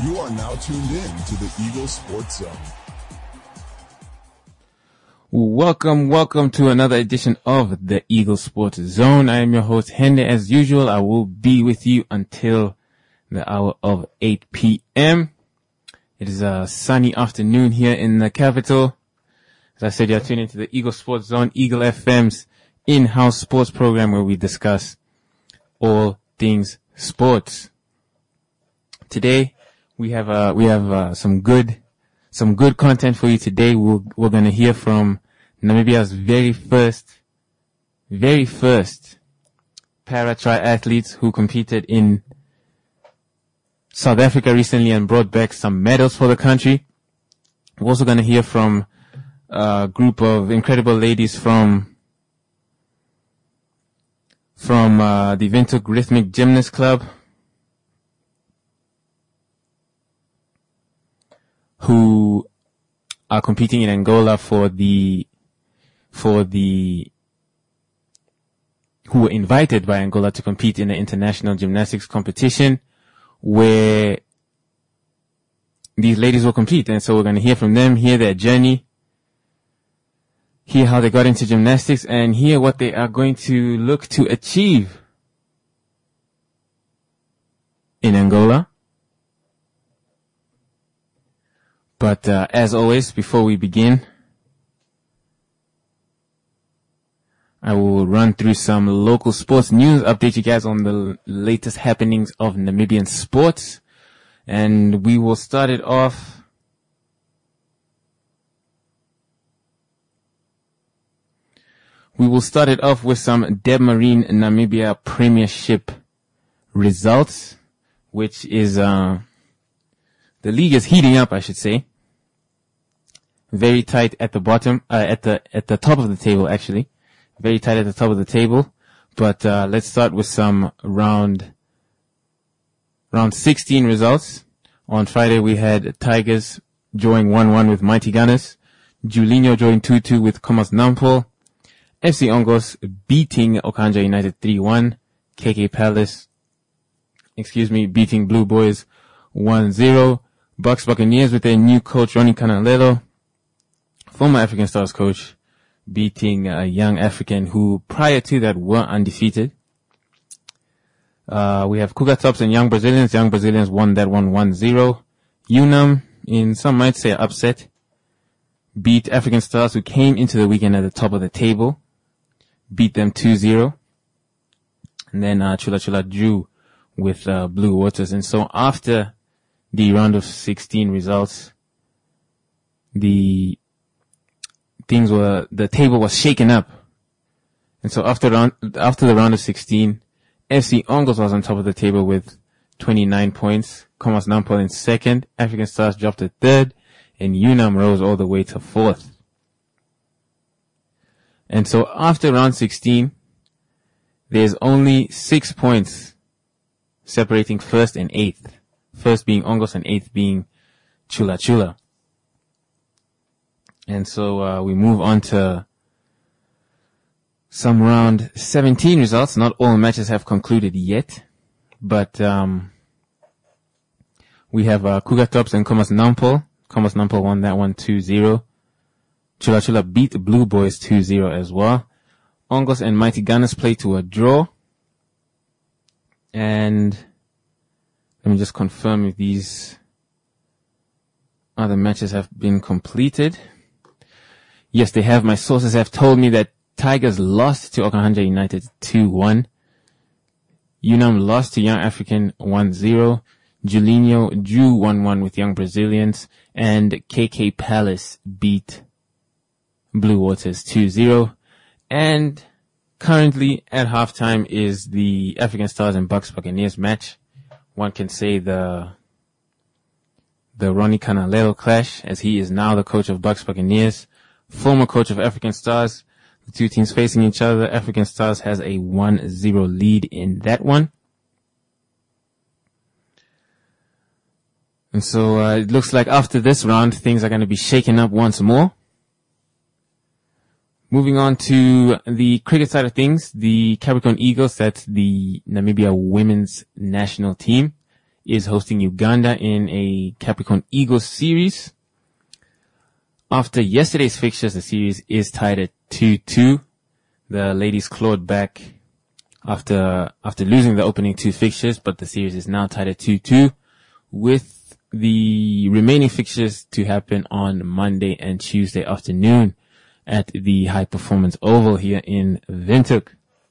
You are now tuned in to the Eagle Sports Zone. Welcome to another edition of the Eagle Sports Zone. I am your host, Hende. As usual, I will be with you until the hour of 8 p.m. It is a sunny afternoon here in the capital. As I said, you're tuned into the Eagle Sports Zone, Eagle FM's in-house sports program where we discuss all things sports. Today, we have some good content for you today. We're going to hear from Namibia's very first para triathletes who competed in South Africa recently and brought back some medals for the country. We're also going to hear from a group of incredible ladies from the Windhoek Rhythmic Gymnast Club who are competing in Angola who were invited by Angola to compete in the international gymnastics competition where these ladies will compete. And so we're going to hear from them, hear their journey, hear how they got into gymnastics, and hear what they are going to look to achieve in Angola. But as always, before we begin, I will run through some local sports news, update you guys on the latest happenings of Namibian sports. And we will start it off with some Debmarine Namibia Premiership results, which is the league is heating up, I should say. Very tight at the bottom, at the top of the table, actually. Very tight at the top of the table. But let's start with some round 16 results. On Friday we had Tigers drawing 1-1 with Mighty Gunners. Julinho drawing 2-2 with Khomas Nampol. FC Ongos beating Okanja United 3-1. KK Palace, beating Blue Boys 1-0. Bucks Buccaneers with their new coach Ronnie Canalelo, former African Stars coach, beating Young African who prior to that were undefeated. We have Cougar Tops and Young Brazilians. Young Brazilians won that one 1-0. UNAM, in some might say upset, beat African Stars who came into the weekend at the top of the table, beat them 2-0. And then Chula Chula drew with Blue Waters. And so after the round of 16 results, the table was shaken up. And so after the round of 16, FC Ongos was on top of the table with 29 points. Khomas Nampol in second. African Stars dropped to third. And UNAM rose all the way to fourth. And so after round 16, there's only 6 points separating first and eighth. First being Ongos and eighth being Chula Chula. And so we move on to some round 17 results. Not all matches have concluded yet, but we have Cougar Tops and Khomas Nampol. Khomas Nampol won that one 2-0. Chula Chula beat Blue Boys 2-0 as well. Ongos and Mighty Gunners play to a draw. And let me just confirm if these other matches have been completed. Yes, they have. My sources have told me that Tigers lost to Okanja United 2-1. UNAM lost to Young African 1-0. Julinho drew 1-1 with Young Brazilians. And KK Palace beat Blue Waters 2-0. And currently at halftime is the African Stars and Bucks Buccaneers match. One can say the Ronnie Canalelo clash, as he is now the coach of Bucks Buccaneers, former coach of African Stars. The two teams facing each other. African Stars has a 1-0 lead in that one. And so it looks like after this round, things are going to be shaken up once more. Moving on to the cricket side of things, the Capricorn Eagles, that's the Namibia women's national team, is hosting Uganda in a Capricorn Eagles series. After yesterday's fixtures, the series is tied at 2-2. The ladies clawed back after losing the opening two fixtures, but the series is now tied at 2-2 with the remaining fixtures to happen on Monday and Tuesday afternoon at the High Performance Oval here in Windhoek.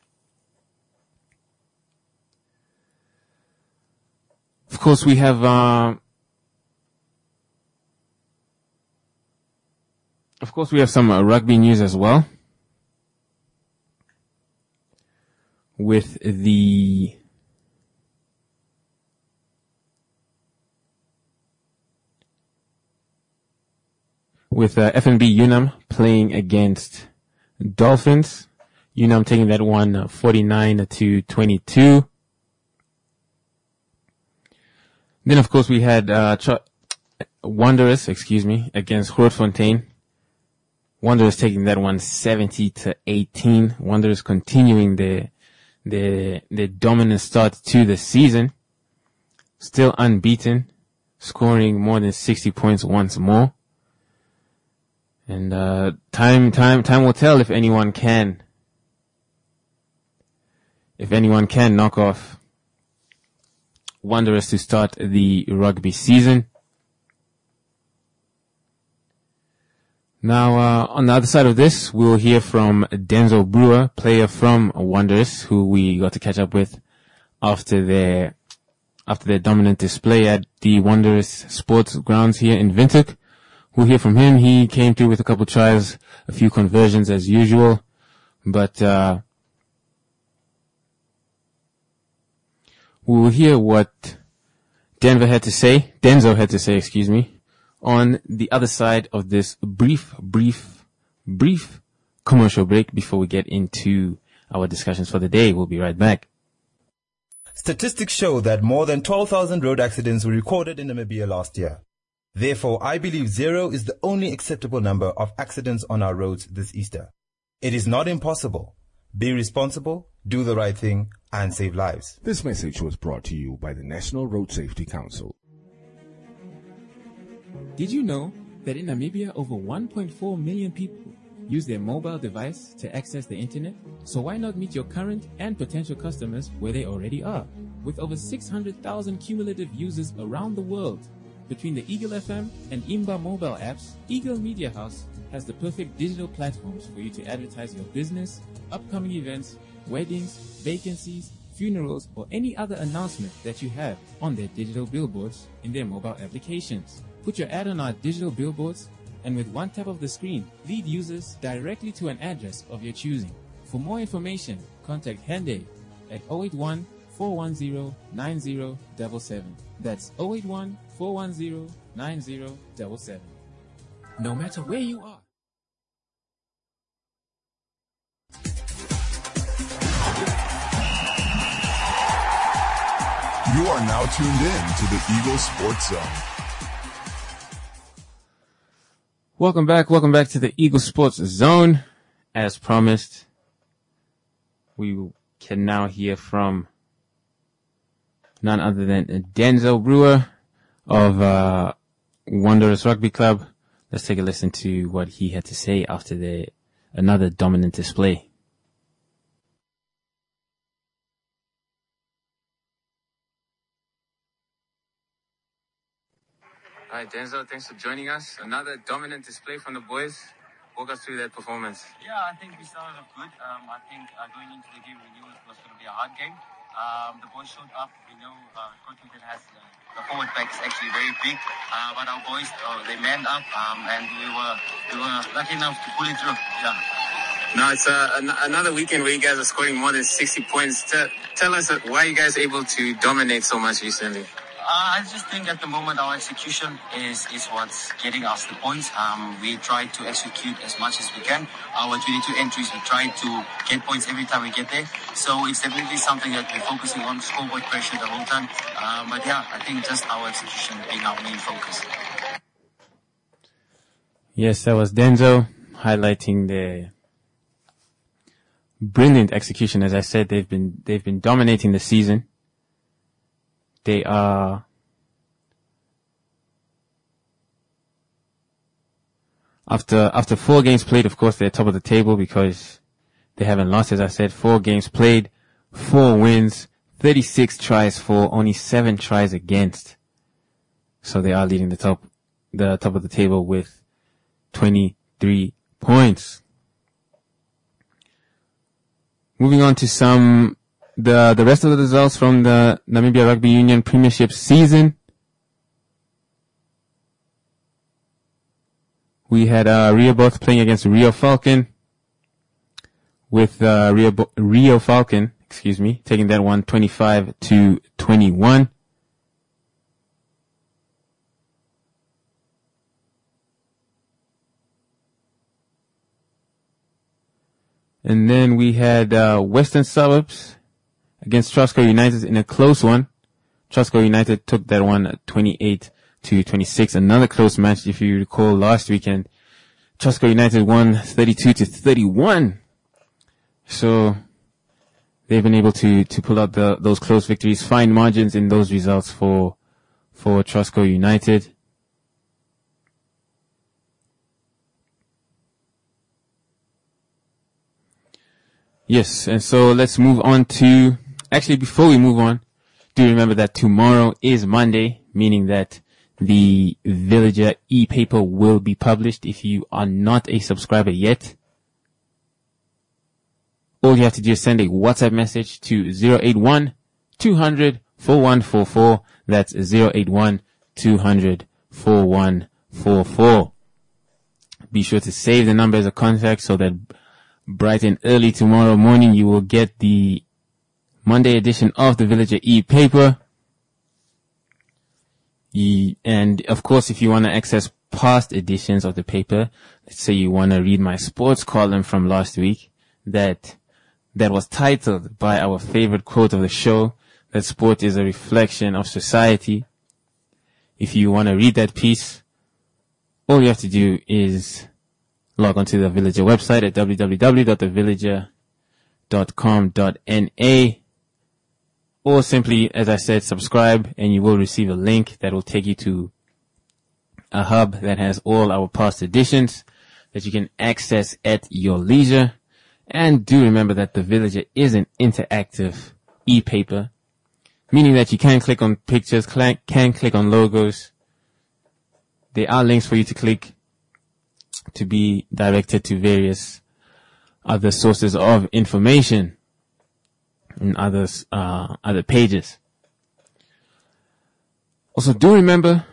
Of course, we have some rugby news as well. With FNB Unam playing against Dolphins. Unam taking that one 49-22. Then of course we had Wanderers, against Grootfontein. Wanderers taking that one 70-18. Wanderers continuing their dominant start to the season. Still unbeaten, scoring more than 60 points once more. And time will tell if anyone can knock off Wanderers to start the rugby season. Now, on the other side of this, we'll hear from Denzel Brewer, player from Wanderers, who we got to catch up with after their dominant display at the Wanderers sports grounds here in Windhoek. We'll hear from him. He came through with a couple tries, a few conversions as usual, but we'll hear what Denzel had to say, on the other side of this brief commercial break before we get into our discussions for the day. We'll be right back. Statistics show that more than 12,000 road accidents were recorded in Namibia last year. Therefore, I believe 0 is the only acceptable number of accidents on our roads this Easter. It is not impossible. Be responsible, do the right thing, and save lives. This message was brought to you by the National Road Safety Council. Did you know that in Namibia over 1.4 million people use their mobile device to access the internet? So why not meet your current and potential customers where they already are? With over 600,000 cumulative users around the world, between the Eagle FM and Imba mobile apps, Eagle Media House has the perfect digital platforms for you to advertise your business, upcoming events, weddings, vacancies, funerals, or any other announcement that you have on their digital billboards in their mobile applications. Put your ad on our digital billboards, and with one tap of the screen, lead users directly to an address of your choosing. For more information, contact Hende at 081 410 9077. That's 081 410 9077. No matter where you are. You are now tuned in to the Eagle Sports Zone. Welcome back to the Eagle Sports Zone. As promised, we can now hear from none other than Denzel Brewer of Wanderers Rugby Club. Let's take a listen to what he had to say after another dominant display. All right, Denzel, thanks for joining us. Another dominant display from the boys. Walk us through that performance. Yeah, I think we started off good. I think going into the game, we knew it was going to be a hard game. The boys showed up. We know Grootfontein has the forward back is actually very big, but our boys they manned up, and we were lucky enough to pull it through. Yeah. Now it's another weekend where you guys are scoring more than 60 points. Tell us why you guys are able to dominate so much recently. I just think at the moment our execution is what's getting us the points. We try to execute as much as we can. Our 22 entries, we try to get points every time we get there. So it's definitely something that we're focusing on, scoreboard pressure the whole time. But yeah, I think just our execution being our main focus. Yes, that was Denzel highlighting the brilliant execution. As I said, they've been dominating the season. They are after 4 games played, of course, they're top of the table because they haven't lost, as I said. 4 games played, 4 wins, 36 tries for, only 7 tries against. So they are leading the top of the table with 23 points. Moving on to the rest of the results from the Namibia Rugby Union Premiership season. We had Rehoboth playing against Rio Falcon, with Rio Falcon, taking that one 25-21. And then we had Western Suburbs against Trustco United in a close one. Trustco United took that one 28-26. Another close match, if you recall, last weekend. Trustco United won 32-31. So they've been able to pull out those close victories, fine margins in those results for Trustco United. Yes, and so let's move on to, actually before we move on, do remember that tomorrow is Monday, meaning that the Villager e-paper will be published. If you are not a subscriber yet, all you have to do is send a WhatsApp message to 081-200-4144. That's 081-200-4144. Be sure to save the number as a contact so that bright and early tomorrow morning you will get the Monday edition of the Villager e-paper. And of course, if you want to access past editions of the paper, let's say you want to read my sports column from last week that was titled by our favorite quote of the show, that sport is a reflection of society. If you want to read that piece, all you have to do is log on to the Villager website at www.thevillager.com.na, or simply, as I said, subscribe, and you will receive a link that will take you to a hub that has all our past editions that you can access at your leisure. And do remember that the Villager is an interactive e-paper, meaning that you can click on pictures, can click on logos. There are links for you to click to be directed to various other sources of information and other pages. Also, do remember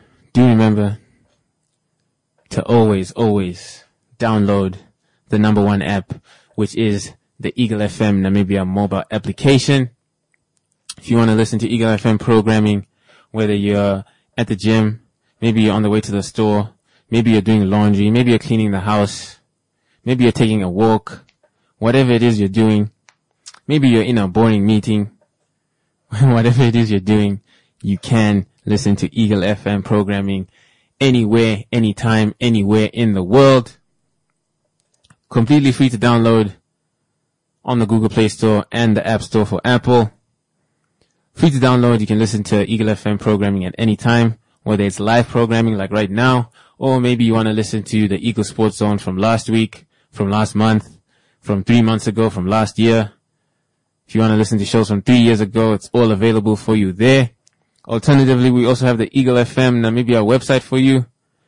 to always download the #1 app, which is the Eagle FM Namibia mobile application. If you want to listen to Eagle FM programming, whether you're at the gym, maybe you're on the way to the store, maybe you're doing laundry, maybe you're cleaning the house, maybe you're taking a walk, whatever it is you're doing, maybe you're in a boring meeting, whatever it is you're doing, you can listen to Eagle FM programming anywhere, anytime, anywhere in the world. Completely free to download on the Google Play Store and the App Store for Apple. Free to download, you can listen to Eagle FM programming at any time, whether it's live programming like right now, or maybe you want to listen to the Eagle Sports Zone from last week, from last month, from 3 months ago, from last year. If you want to listen to shows from 3 years ago, it's all available for you there. Alternatively, we also have the Eagle FM Namibia website for you,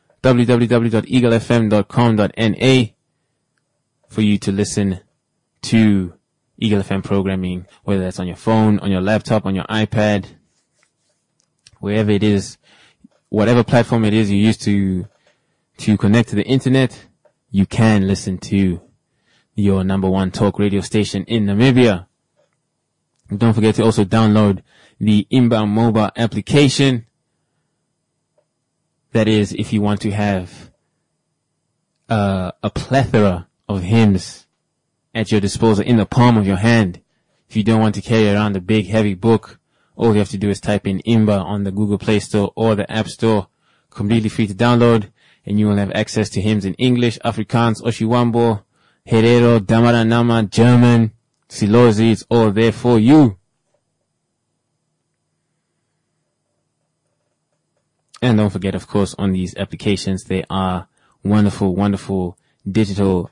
www.eaglefm.com.na, for you to listen to Eagle FM programming, whether that's on your phone, on your laptop, on your iPad, wherever it is, whatever platform it is you use to connect to the internet, you can listen to your #1 talk radio station in Namibia. And don't forget to also download the Inbound mobile application. That is, if you want to have a plethora of hymns at your disposal in the palm of your hand. If you don't want to carry around a big heavy book, all you have to do is type in Imba on the Google Play Store or the App Store, completely free to download, and you will have access to hymns in English, Afrikaans, Oshiwambo, Herero, Damaranama, German, Silozi. It's all there for you. And don't forget, of course, on these applications, there are wonderful, wonderful digital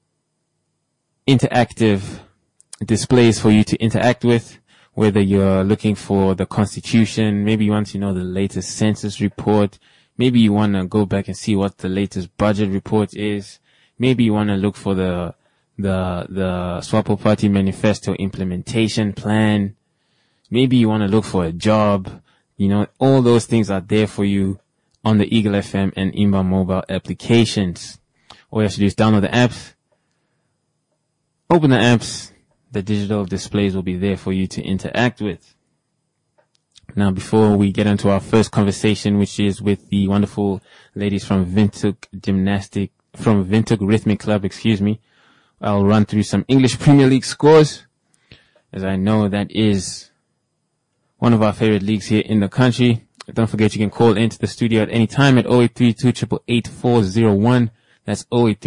interactive displays for you to interact with, whether you're looking for the Constitution, maybe you want to know the latest census report, maybe you want to go back and see what the latest budget report is, maybe you want to look for the SWAPO Party Manifesto implementation plan, maybe you want to look for a job, all those things are there for you on the Eagle FM and Imba mobile applications. All you have to do is download the apps, open the apps, the digital displays will be there for you to interact with. Now, before we get into our first conversation, which is with the wonderful ladies from Windhoek Rhythmic Club, I'll run through some English Premier League scores, as I know that is one of our favorite leagues here in the country. Don't forget you can call into the studio at any time at 0832-888-401. That's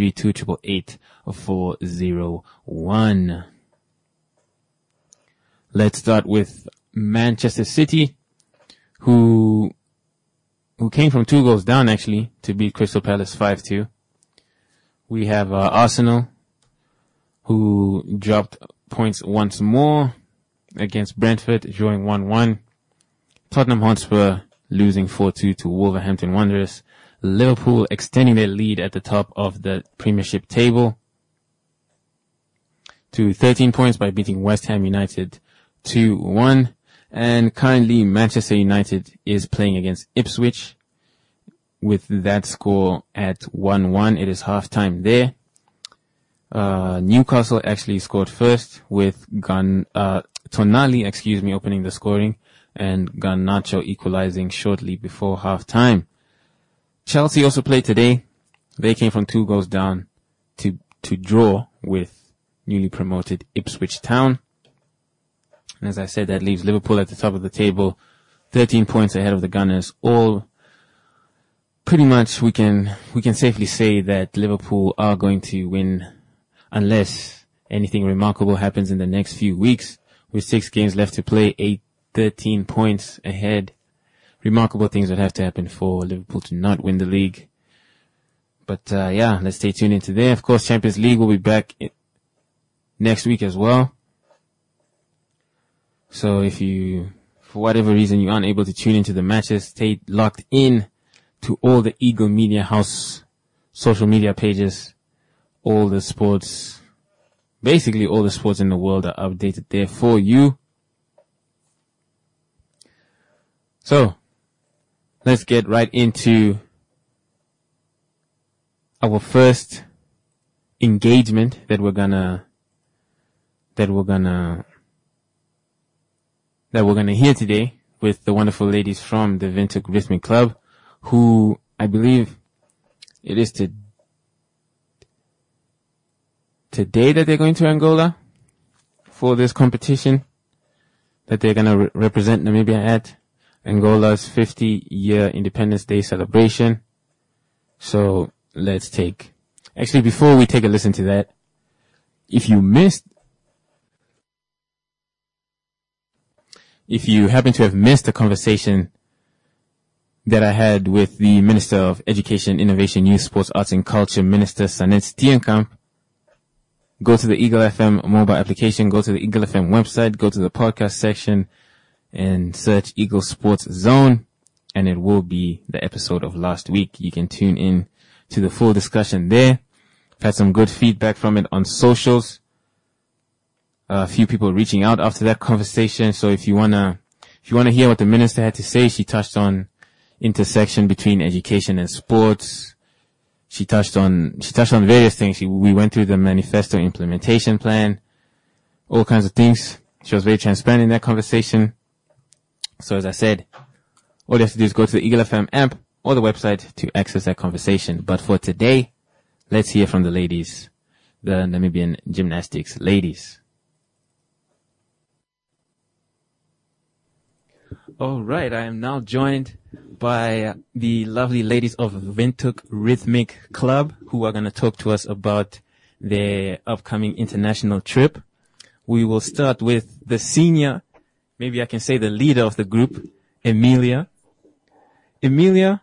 0832-888-401. Let's start with Manchester City, who came from 2 goals down actually to beat Crystal Palace 5-2. We have Arsenal, who dropped points once more against Brentford, drawing 1-1. Tottenham Hotspur losing 4-2 to Wolverhampton Wanderers. Liverpool extending their lead at the top of the Premiership table to 13 points by beating West Ham United 2-1. And currently Manchester United is playing against Ipswich with that score at 1-1. It is halftime there. Newcastle actually scored first with Tonali, opening the scoring, and Garnacho equalizing shortly before halftime. Chelsea also played today. They came from 2 goals down to draw with newly promoted Ipswich Town. And as I said, that leaves Liverpool at the top of the table, 13 points ahead of the Gunners. All pretty much we can safely say that Liverpool are going to win unless anything remarkable happens in the next few weeks. With 6 games left to play, 13 points ahead. Remarkable things would have to happen for Liverpool to not win the league. But let's stay tuned into there. Of course, Champions League will be back next week as well. So if you, for whatever reason, you aren't able to tune into the matches, stay locked in to all the Eagle Media House social media pages. All the sports, basically all the sports in the world are updated there for you. So, let's get right into our first engagement that we're gonna hear today with the wonderful ladies from the Windhoek Rhythmic Club, who I believe it is today that they're going to Angola for this competition that they're going to represent Namibia at, Angola's 50-year Independence Day celebration. So before we take a listen to that, if you happen to have missed the conversation that I had with the Minister of Education, Innovation, Youth, Sports, Arts and Culture, Minister Sanet Steenkamp, go to the Eagle FM mobile application, go to the Eagle FM website, go to the podcast section and search Eagle Sports Zone, and it will be the episode of last week. You can tune in to the full discussion there. I've had some good feedback from it on socials. A few people reaching out after that conversation. So if you wanna hear what the minister had to say, she touched on intersection between education and sports. She touched on various things. We went through the manifesto implementation plan, all kinds of things. She was very transparent in that conversation. So as I said, all you have to do is go to the Eagle FM app or the website to access that conversation. But for today, let's hear from the ladies, the Namibian gymnastics ladies. All right, I am now joined by the lovely ladies of Windhoek Rhythmic Club, who are going to talk to us about their upcoming international trip. We will start with the senior, maybe I can say the leader of the group, Emilia. Emilia,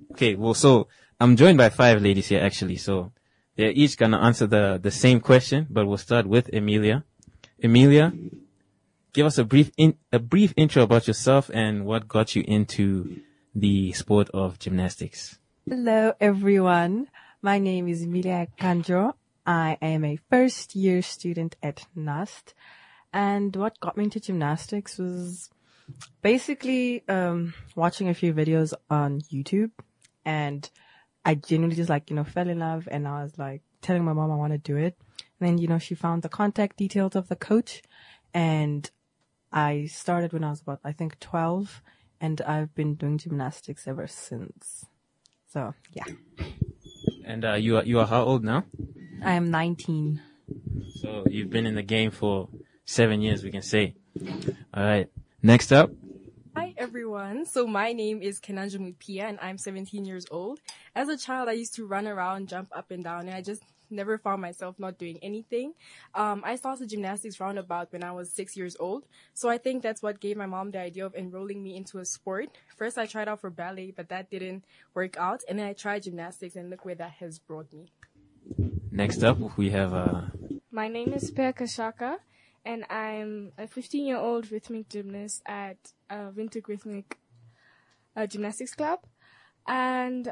Okay, well, so I'm joined by 5 ladies here, actually. So they're each going to answer the same question, but we'll start with Emilia. Emilia, give us a brief intro about yourself and what got you into the sport of gymnastics. Hello, everyone. My name is Emilia Kanjo. I am a first-year student at NUST. And what got me into gymnastics was basically watching a few videos on YouTube. And I genuinely just fell in love. And I was telling my mom I want to do it. And then, she found the contact details of the coach. And I started when I was about, 12. And I've been doing gymnastics ever since. So, yeah. And you are how old now? I am 19. So you've been in the game for 7 years, we can say. All right. Next up. Hi, everyone. So my name is Kenanjumi Pia, and I'm 17 years old. As a child, I used to run around, jump up and down, and I just never found myself not doing anything. I started gymnastics roundabout when I was 6 years old. So I think that's what gave my mom the idea of enrolling me into a sport. First, I tried out for ballet, but that didn't work out. And then I tried gymnastics, and look where that has brought me. Next up, we have... My name is Per Kashaka, and I'm a 15-year-old rhythmic gymnast at Windhoek Rhythmic Gymnastics Club. And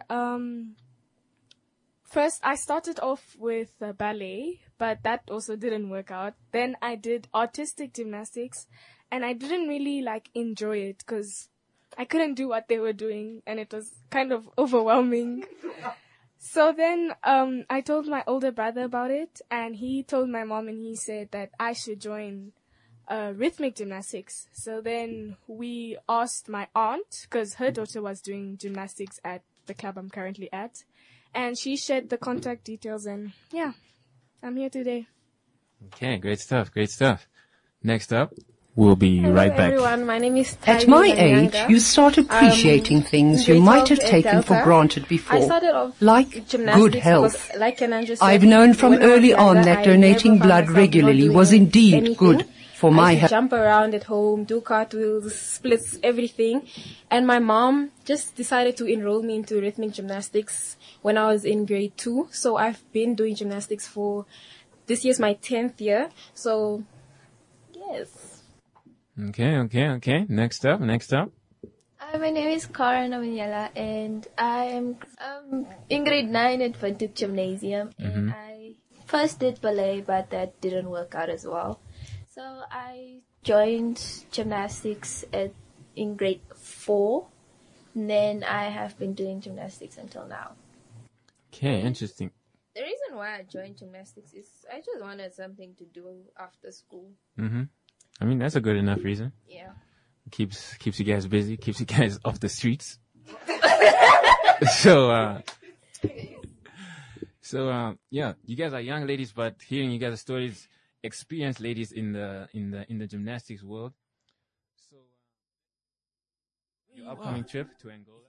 first, I started off with ballet, but that also didn't work out. Then I did artistic gymnastics, and I didn't really enjoy it because I couldn't do what they were doing, and it was kind of overwhelming. So then I told my older brother about it, and he told my mom, and he said that I should join rhythmic gymnastics. So then we asked my aunt, because her daughter was doing gymnastics at the club I'm currently at, and she shared the contact details, and yeah, I'm here today. Okay, great stuff, great stuff. Next up, we'll be right back. Hello everyone, my name is At Tylee my age, Manyanga. you start appreciating things you might have taken for granted before, I started off like gymnastics good health. because, like Kenan just I've said, known from when I was early on younger, that I donating never found blood myself regularly not was doing indeed anything. good for I my used to health. jump around at home, do cartwheels, splits, everything. And my mom just decided to enroll me into rhythmic gymnastics when I was in grade 2. So I've been doing gymnastics for, this year's my 10th year. So, yes. Okay. Next up. My name is Karen Amanyala, and I am in grade 9 at Windhoek Gymnasium. And I first did ballet, but that didn't work out as well. So I joined gymnastics in grade 4. And then I have been doing gymnastics until now. Okay, interesting. The reason why I joined gymnastics is I just wanted something to do after school. I mean, that's a good enough reason. Yeah. Keeps you guys busy, keeps you guys off the streets. So yeah, you guys are young ladies, but hearing you guys' stories, experienced ladies in the gymnastics world. So your upcoming trip to Angola.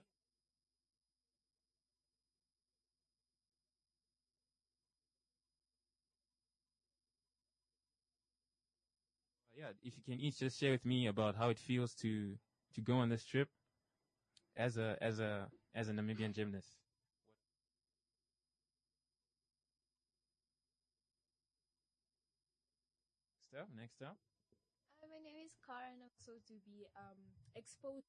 Yeah, if you can each just share with me about how it feels to go on this trip as a Namibian gymnast. Next up. My name is Karen. Also to be exposed.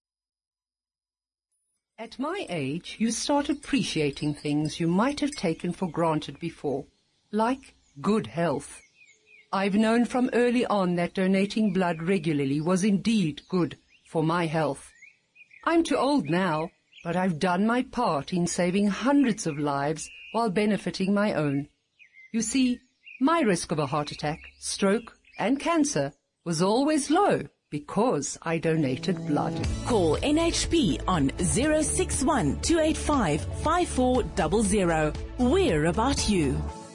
At my age, you start appreciating things you might have taken for granted before, like good health. I've known from early on that donating blood regularly was indeed good for my health. I'm too old now, but I've done my part in saving hundreds of lives while benefiting my own. You see, my risk of a heart attack, stroke, and cancer was always low because I donated blood. Call NHP on 061 285 5400. We're about you.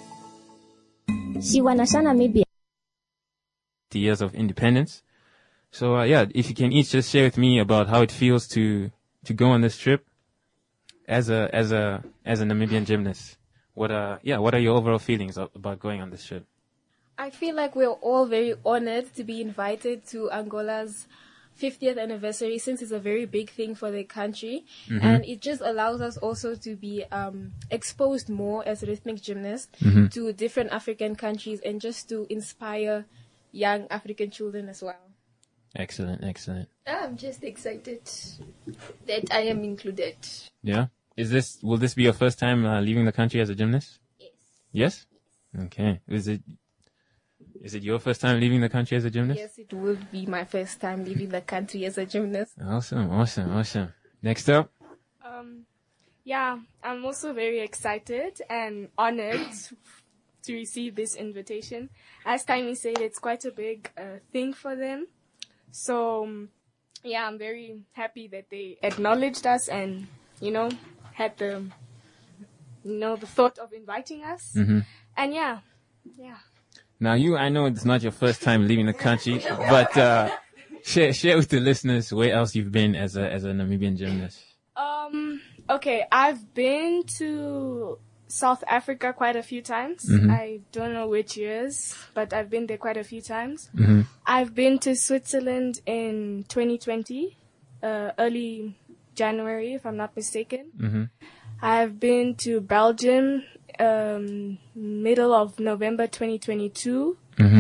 The years of independence. So yeah, if you can each just share with me about how it feels to go on this trip as a Namibian gymnast. What are your overall feelings about going on this trip? I feel like we're all very honored to be invited to Angola's 50th anniversary, since it's a very big thing for the country, and it just allows us also to be exposed more as rhythmic gymnasts to different African countries, and just to inspire young African children as well. Excellent, excellent. I'm just excited that I am included. Yeah. Will this be your first time leaving the country as a gymnast? Yes. Yes? Okay. Is it your first time leaving the country as a gymnast? Yes, it will be my first time leaving the country as a gymnast. Awesome. Next up. Yeah, I'm also very excited and honored to receive this invitation. As Taimi said, it's quite a big thing for them. So, yeah, I'm very happy that they acknowledged us and, had the thought of inviting us. And yeah. Now I know it's not your first time leaving the country, but share with the listeners where else you've been as a Namibian gymnast. Okay, I've been to South Africa quite a few times. I don't know which years, but I've been there quite a few times. I've been to Switzerland in 2020, early January, if I'm not mistaken. I've been to Belgium, middle of November 2022.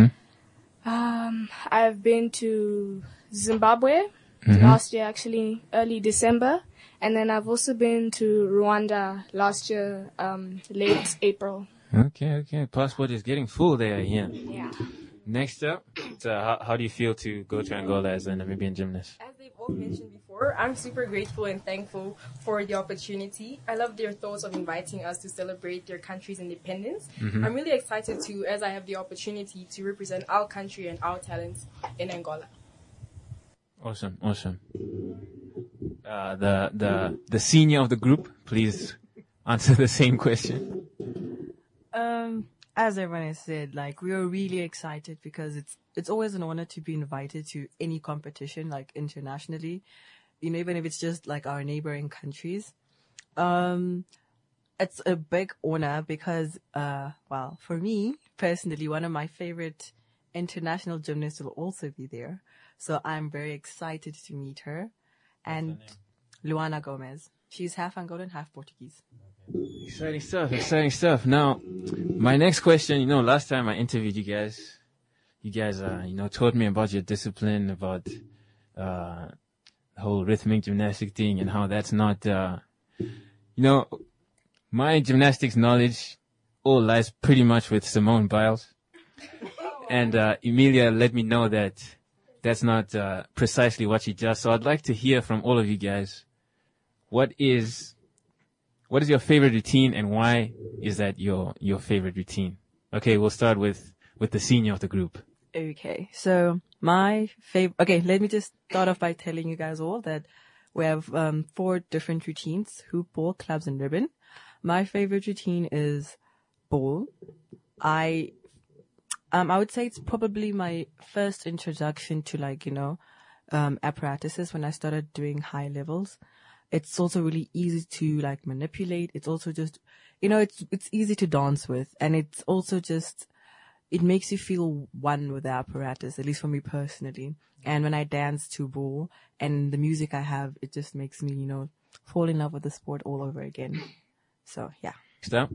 I've been to Zimbabwe last year, actually, early December. And then I've also been to Rwanda last year, late April. Okay. Passport is getting full there, yeah. Yeah. Next up, how do you feel to go to Angola as a Namibian gymnast? As they've all mentioned before, I'm super grateful and thankful for the opportunity. I love their thoughts of inviting us to celebrate their country's independence. I'm really excited too, as I have the opportunity to represent our country and our talents in Angola. Awesome. The senior of the group, please answer the same question. As everyone has said, we are really excited because it's always an honor to be invited to any competition, internationally, even if it's just our neighboring countries. It's a big honor because, for me personally, one of my favorite international gymnasts will also be there. So I'm very excited to meet her. And Luana Gomez. She's half Angolan, half Portuguese. Exciting stuff. Now, my next question, last time I interviewed you guys, taught me about your discipline, about, the whole rhythmic gymnastic thing and how that's not, my gymnastics knowledge all lies pretty much with Simone Biles. And, Emilia let me know that that's not, precisely what she does. So I'd like to hear from all of you guys, what is your favorite routine and why is that your favorite routine? Okay, we'll start with the senior of the group. Okay, so my favorite, let me just start off by telling you guys all that we have 4 different routines: hoop, ball, clubs, and ribbon. My favorite routine is ball. I would say it's probably my first introduction to apparatuses when I started doing high levels. It's also really easy to manipulate. It's also just, it's easy to dance with, and it's also just, it makes you feel one with the apparatus, at least for me personally. And when I dance to ball and the music I have, it just makes me, fall in love with the sport all over again. So, yeah. Stop.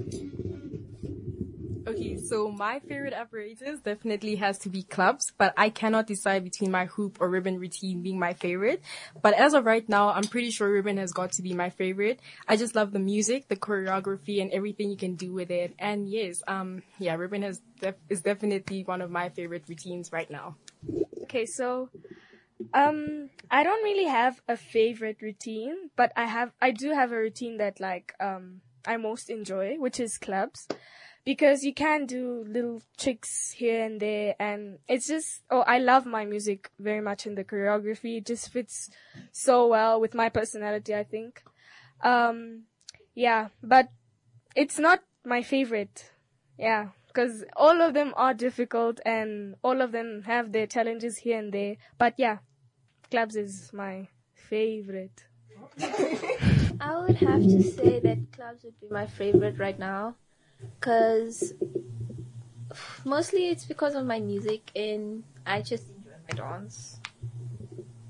Okay, so my favorite apparatus definitely has to be clubs, but I cannot decide between my hoop or ribbon routine being my favorite. But as of right now, I'm pretty sure ribbon has got to be my favorite. I just love the music, the choreography, and everything you can do with it. And yes, ribbon is definitely one of my favorite routines right now. Okay, so I don't really have a favorite routine, but I do have a routine that I most enjoy, which is clubs. Because you can do little tricks here and there, and it's just, I love my music very much, and the choreography just fits so well with my personality, I think. But it's not my favorite. Yeah, because all of them are difficult, and all of them have their challenges here and there. But yeah, clubs is my favorite. I would have to say that clubs would be my favorite right now. Because mostly it's because of my music, and I just enjoy my dance.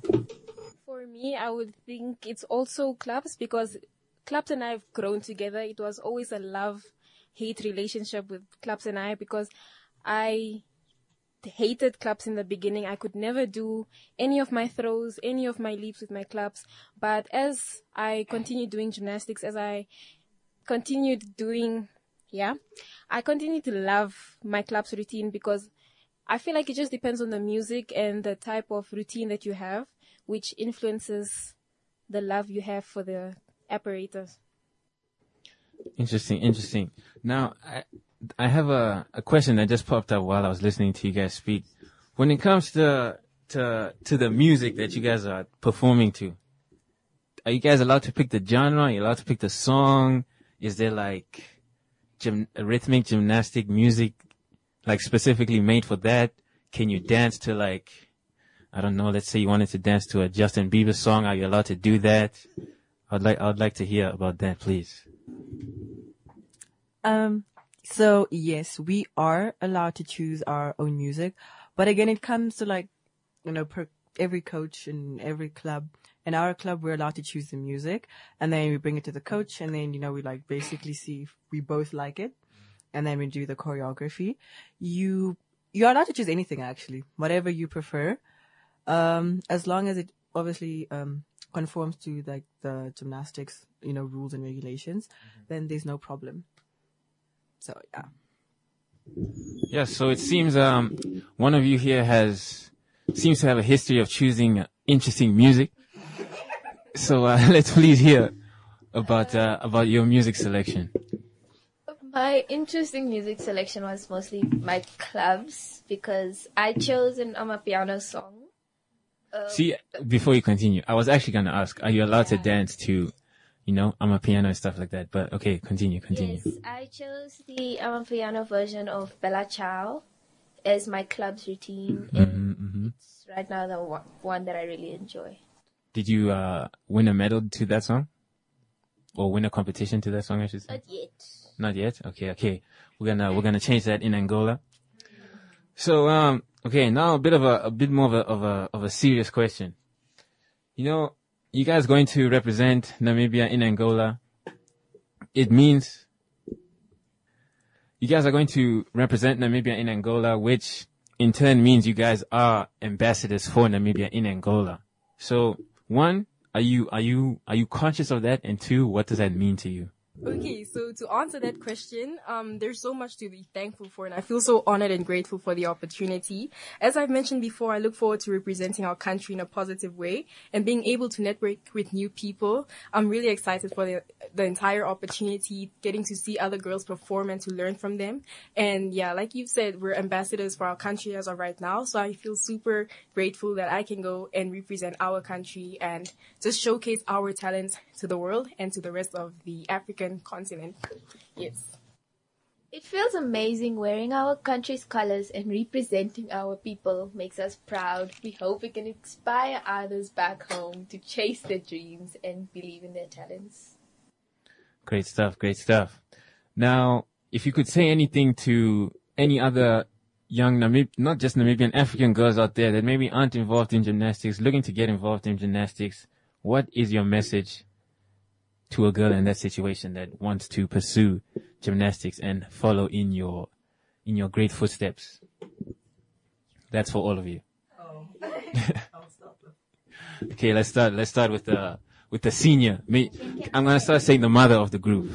me, I would think it's also clubs, because clubs and I have grown together. It was always a love-hate relationship with clubs and I, because I hated clubs in the beginning. I could never do any of my throws, any of my leaps with my clubs. But as I continued doing gymnastics, as I continued doing, I continued to love my clubs routine, because I feel like it just depends on the music and the type of routine that you have, which influences the love you have for the apparatus. Interesting. Now, I have a question that just popped up while I was listening to you guys speak. When it comes to the music that you guys are performing to, are you guys allowed to pick the genre? Are you allowed to pick the song? Is there like rhythmic gymnastic music, like specifically made for that? Can you dance to like, I don't know, let's say you wanted to dance to a Justin Bieber song. Are you allowed to do that? I'd like to hear about that, please. So yes, we are allowed to choose our own music, but again, it comes to like, per every coach and every club. In our club, we're allowed to choose the music, and then we bring it to the coach, and then, we like basically see if we both like it, and then we do the choreography. You're allowed to choose anything, actually, whatever you prefer, as long as it obviously, conforms to like the gymnastics, rules and regulations, then there's no problem. So, yeah. Yeah, so it seems, one of you here seems to have a history of choosing interesting music. So, let's please hear about your music selection. My interesting music selection was mostly my clubs, because I chose an Amapiano song. See, before you continue, I was actually going to ask, are you allowed to dance to, Amapiano and stuff like that? But okay, continue. Yes, I chose the Amapiano version of Bella Ciao as my club's routine. And it's right now the one that I really enjoy. Did you win a medal to that song? Or win a competition to that song, I should say? Not yet. Not yet? Okay. We're gonna change that in Angola. So, okay, now a bit more of a serious question. You guys going to represent Namibia in Angola. It means you guys are going to represent Namibia in Angola, which in turn means you guys are ambassadors for Namibia in Angola. So, one, are you conscious of that? And two, what does that mean to you? Okay, so to answer that question, there's so much to be thankful for, and I feel so honored and grateful for the opportunity. As I've mentioned before, I look forward to representing our country in a positive way and being able to network with new people. I'm really excited for the entire opportunity, getting to see other girls perform and to learn from them. And yeah, like you said, we're ambassadors for our country as of right now, so I feel super grateful that I can go and represent our country and just showcase our talents to the world and to the rest of the African continent. Yes. It feels amazing wearing our country's colors and representing our people makes us proud. We hope we can inspire others back home to chase their dreams and believe in their talents. Great stuff. Now, if you could say anything to any other young not just Namibian, African girls out there that maybe aren't involved in gymnastics, looking to get involved in gymnastics, what is your message to a girl in that situation that wants to pursue gymnastics and follow in your great footsteps? That's for all of you. Oh. I'll stop. Okay, let's start with the senior. I'm gonna start saying the mother of the group.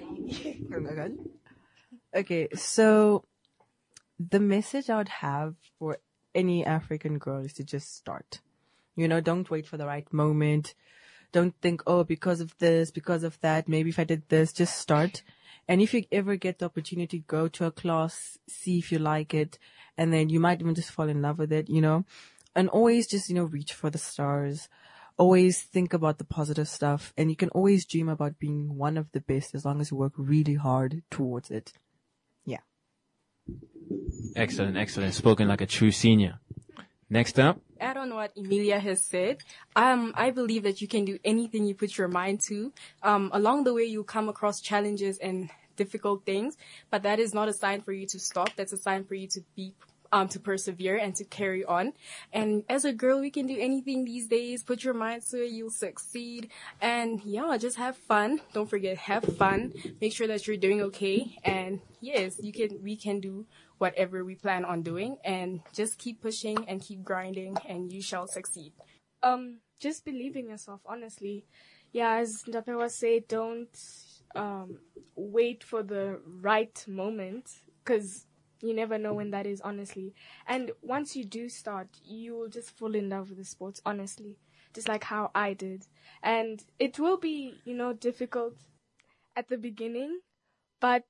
Okay, so the message I would have for any African girl is to just start. Don't wait for the right moment. Don't think, because of this, because of that, maybe if I did this, just start. And if you ever get the opportunity, go to a class, see if you like it, and then you might even just fall in love with it, and always just, reach for the stars. Always think about the positive stuff, and you can always dream about being one of the best as long as you work really hard towards it. Yeah. Excellent. Spoken like a true senior. Next up. Add on what Emilia has said. I believe that you can do anything you put your mind to. Along the way, you come across challenges and difficult things, but that is not a sign for you to stop. That's a sign for you to be to persevere and to carry on. And as a girl, we can do anything these days. Put your mind to it, you'll succeed. And yeah, just have fun. Don't forget, have fun. Make sure that you're doing okay. And yes, we can do whatever we plan on doing, and just keep pushing and keep grinding, and you shall succeed. Just believe in yourself, honestly. Yeah, as Ndapewa said, don't wait for the right moment, because you never know when that is, honestly. And once you do start, you will just fall in love with the sports, honestly, just like how I did. And it will be, difficult at the beginning, but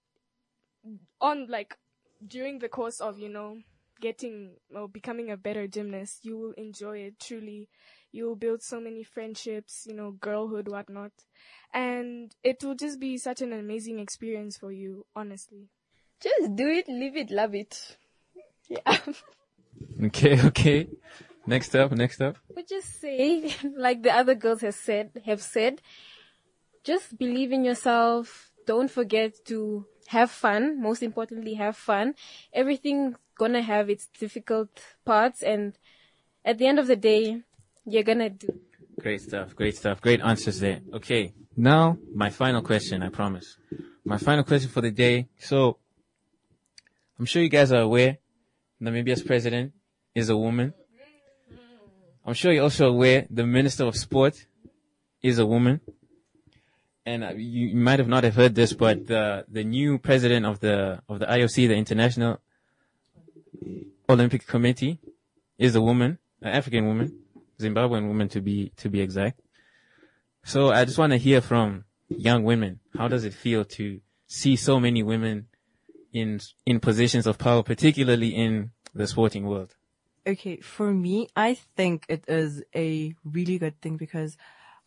during the course of, getting or becoming a better gymnast, you will enjoy it truly. You will build so many friendships, girlhood, whatnot. And it will just be such an amazing experience for you, honestly. Just do it, live it, love it. Yeah. Okay. Next up. But just say, like the other girls have said, just believe in yourself. Don't forget to have fun. Most importantly, have fun. Everything's gonna have its difficult parts, and at the end of the day, you're gonna do. Great stuff. Great answers there. Okay. Now, my final question, I promise. My final question for the day. So, I'm sure you guys are aware Namibia's president is a woman. I'm sure you're also aware the Minister of Sport is a woman. And you might have not have heard this, but the new president of the IOC, the International Olympic Committee, is a woman, an African woman, Zimbabwean woman to be exact. So I just want to hear from young women. How does it feel to see so many women in positions of power, particularly in the sporting world? Okay, for me, I think it is a really good thing, because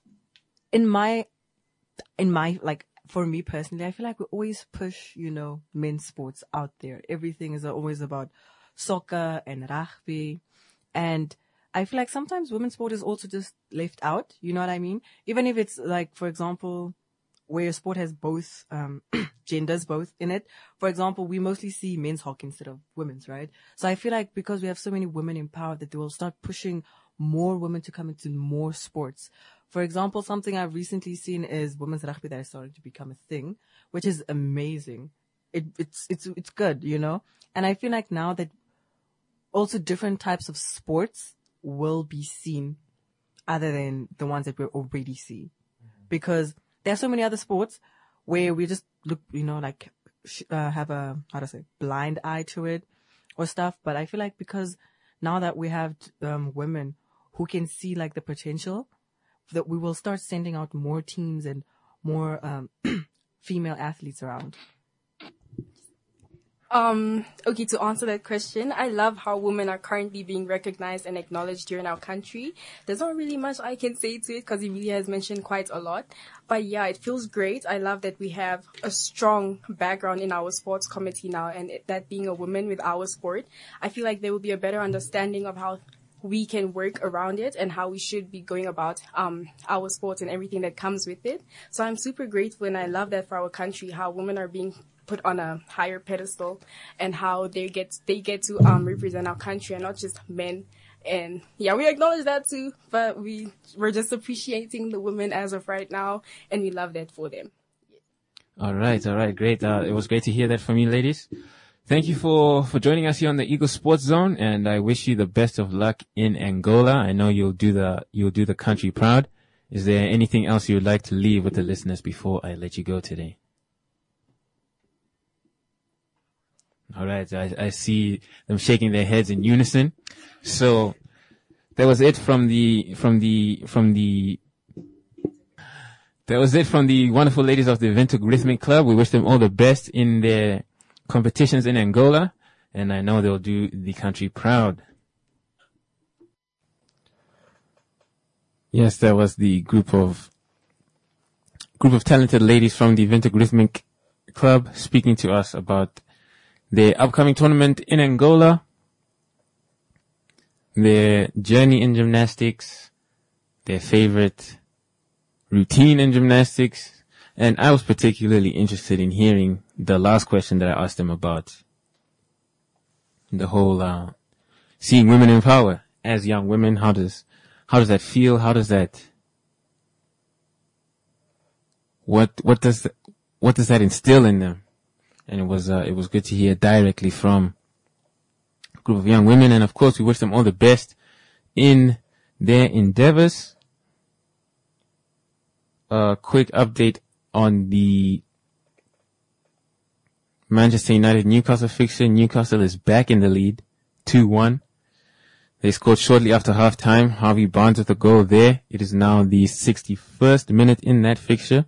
for me personally, I feel like we always push, men's sports out there. Everything is always about soccer and rugby. And I feel like sometimes women's sport is also just left out. You know what I mean? Even if it's like, for example, where sport has both, genders both in it. For example, we mostly see men's hockey instead of women's, right? So I feel like because we have so many women in power, that they will start pushing more women to come into more sports. For example, something I've recently seen is women's rugby that is starting to become a thing, which is amazing. It's good, And I feel like now that also different types of sports will be seen other than the ones that we already see. Because there are so many other sports where we just look, have a, blind eye to it or stuff. But I feel like because now that we have women who can see like the potential, that we will start sending out more teams and more female athletes around. Okay, to answer that question, I love how women are currently being recognized and acknowledged here in our country. There's not really much I can say to it because Emilia has mentioned quite a lot. But yeah, it feels great. I love that we have a strong background in our sports committee now, and that being a woman with our sport, I feel like there will be a better understanding of how we can work around it and how we should be going about our sports and everything that comes with it. So I'm super grateful, and I love that for our country, how women are being put on a higher pedestal and how they get to represent our country and not just men. And yeah, we acknowledge that too, but we're just appreciating the women as of right now, and we love that for them. All right, great. It was great to hear that from you, ladies. Thank you for joining us here on the Eagle Sports Zone, and I wish you the best of luck in Angola. I know you'll do the country proud. Is there anything else you would like to leave with the listeners before I let you go today? All right, I see them shaking their heads in unison. So that was it from the wonderful ladies of the Windhoek Rhythmic Club. We wish them all the best in their competitions in Angola, and I know they'll do the country proud. Yes, that was the group of talented ladies from the Windhoek Rhythmic Club speaking to us about their upcoming tournament in Angola, their journey in gymnastics, their favorite routine in gymnastics, and I was particularly interested in hearing the last question that I asked them about the whole, seeing women in power as young women. How does that feel? How does that, what does that instill in them? And it was good to hear directly from a group of young women. And of course, we wish them all the best in their endeavors. A quick update on the Manchester United Newcastle fixture. Newcastle is back in the lead, 2-1. They scored shortly after half-time. Harvey Barnes with a goal there. It is now the 61st minute in that fixture.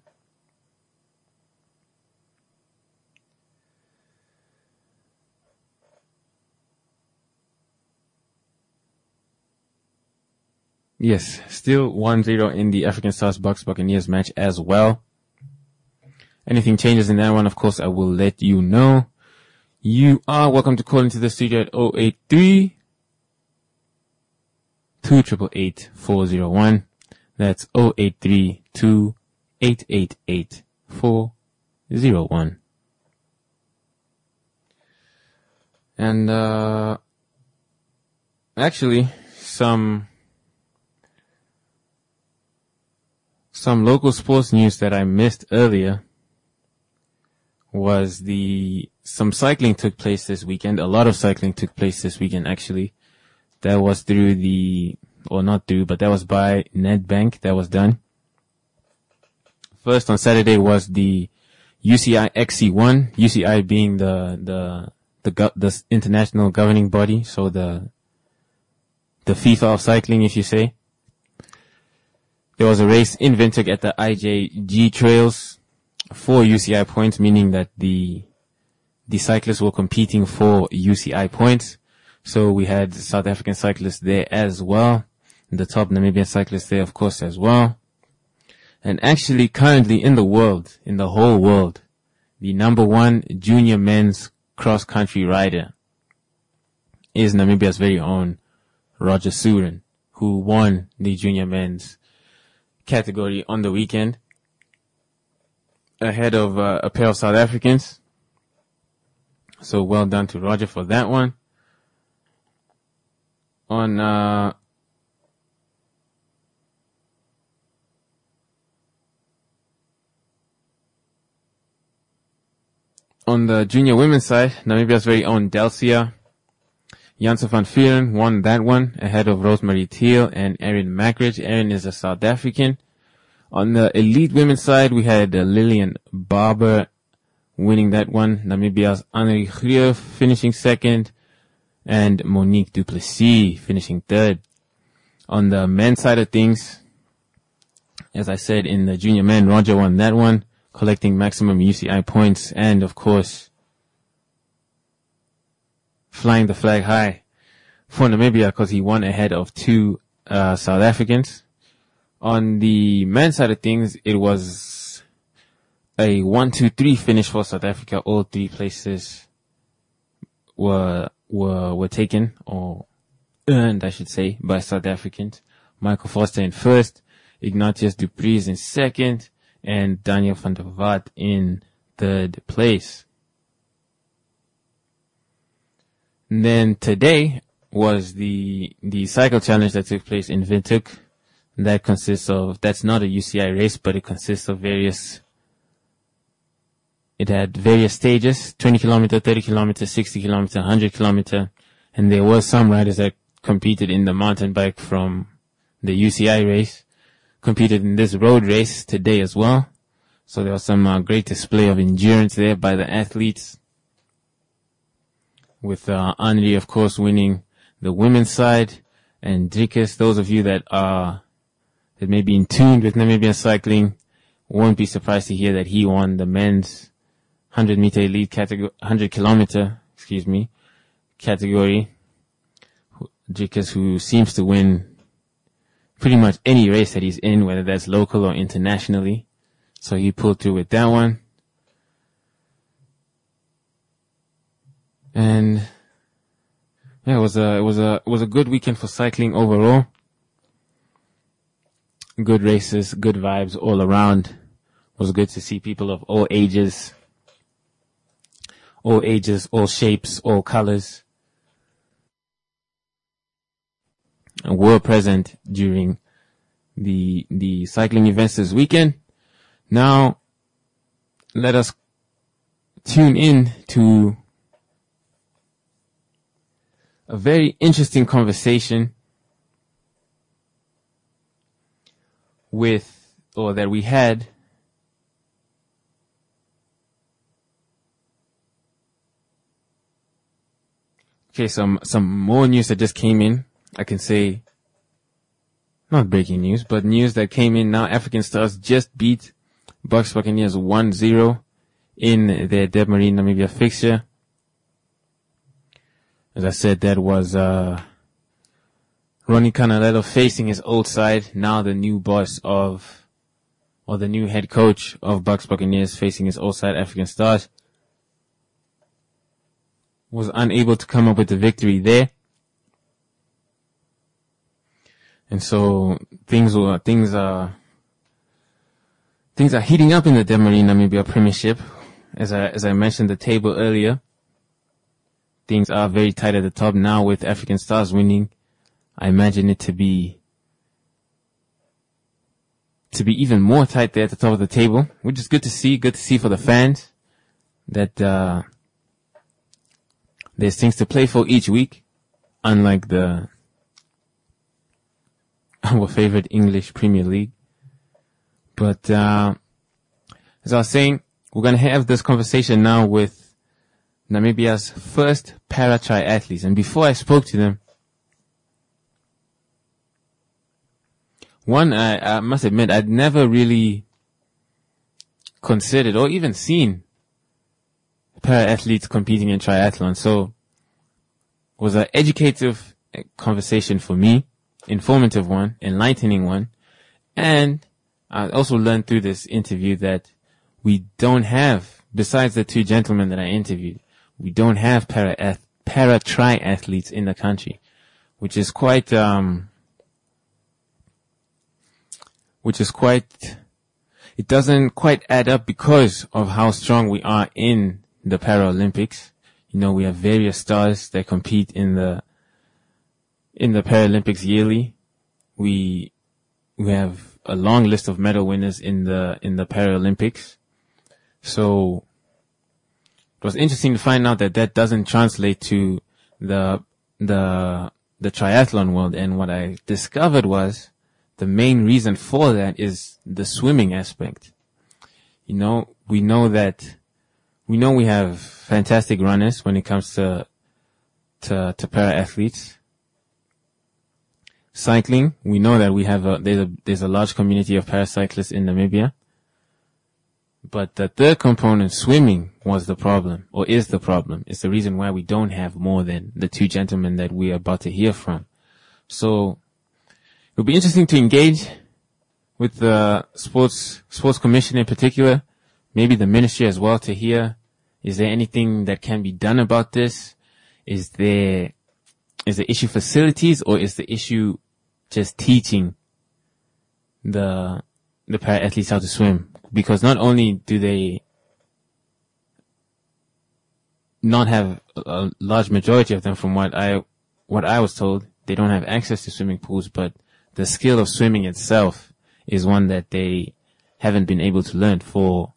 Yes, still 1-0 in the African Stars Buccaneers match as well. Anything changes in that one, of course, I will let you know. You are welcome to call into the studio at 083 288 401. That's 083 2888 401. And, actually, some local sports news that I missed earlier was some cycling took place this weekend. A lot of cycling took place this weekend, actually. That was that was by Nedbank that was done. First on Saturday was the UCI XC1, UCI being the international governing body, so the FIFA of cycling, if you say. There was a race in Windhoek at the IJG Trails for UCI points, meaning that the cyclists were competing for UCI points. So we had South African cyclists there as well. The top Namibian cyclists there, of course, as well. And actually, currently in the whole world, the number one junior men's cross-country rider is Namibia's very own Roger Suren, who won the junior men's category on the weekend ahead of a pair of South Africans. So well done to Roger for that one. On the junior women's side, Namibia's very own Delcia Janssen van Vuren won that one ahead of Rosemary Thiel and Erin Mackridge. Erin is a South African. On the elite women's side, we had Lillian Barber winning that one. Namibia's Annelie Grief finishing second and Monique Duplessis finishing third. On the men's side of things, as I said, in the junior men, Roger won that one, collecting maximum UCI points and, of course, flying the flag high for Namibia because he won ahead of two South Africans. On the men's side of things, it was a 1-2-3 finish for South Africa. All three places were taken, or earned, I should say, by South Africans. Michael Foster in first, Ignatius Dupreez in second, and Daniel van der Vaart in third place. And then today was the cycle challenge that took place in Windhoek. That's not a UCI race, but it consists of it had various stages, 20 kilometer, 30 kilometer, 60 kilometer, 100 kilometer, and there were some riders that competed in the mountain bike from the UCI race, competed in this road race today as well. So there was some great display of endurance there by the athletes, with Anri, of course, winning the women's side, and Driekus. Those of you that may be in tune with Namibian cycling won't be surprised to hear that he won the men's 100-meter elite category, 100-kilometer, category. Driekus, who seems to win pretty much any race that he's in, whether that's local or internationally. So he pulled through with that one. And yeah, it was a good weekend for cycling overall. Good races, good vibes all around. It was good to see people of all ages, all shapes, all colors were present during the cycling events this weekend. Now, let us tune in to a very interesting conversation that we had some more news that just came in. I can say, not breaking news, but news that came in now. African Stars just beat Bucks Buccaneers 1-0 in their Debmarine Namibia fixture. As I said, that was Ronnie Canalelo facing his old side, now the new boss or the new head coach of Bucks Buccaneers facing his old side, African Stars. Was unable to come up with the victory there. And so things are heating up in the Debmarine Namibia Premiership. As I mentioned the table earlier, things are very tight at the top now with African Stars winning. I imagine it to be even more tight there at the top of the table, which is good to see for the fans that there's things to play for each week, unlike our favorite English Premier League. But as I was saying, we're going to have this conversation now with Namibia's first para-triathletes. And before I spoke to them, I must admit, I'd never really considered or even seen para-athletes competing in triathlon. So it was an educative conversation for me, informative one, enlightening one. And I also learned through this interview that we don't have, besides the two gentlemen that I interviewed, we don't have para-triathletes in the country, which is quite, it doesn't quite add up because of how strong we are in the Paralympics. You know, we have various stars that compete in the Paralympics yearly. We have a long list of medal winners in the Paralympics. So it was interesting to find out that doesn't translate to the triathlon world. And what I discovered was the main reason for that is the swimming aspect. You know, we know we have fantastic runners when it comes to para-athletes. Cycling, we know that we have there's a large community of paracyclists in Namibia. But the third component, swimming, was the problem, or is the problem. It's the reason why we don't have more than the two gentlemen that we're about to hear from. So it'll be interesting to engage with the sports commission in particular, maybe the ministry as well, to hear, is there anything that can be done about this? Is the issue facilities, or is the issue just teaching the para-athletes how to swim? Because not only do they not have a large majority of them, from what I was told, they don't have access to swimming pools, but the skill of swimming itself is one that they haven't been able to learn for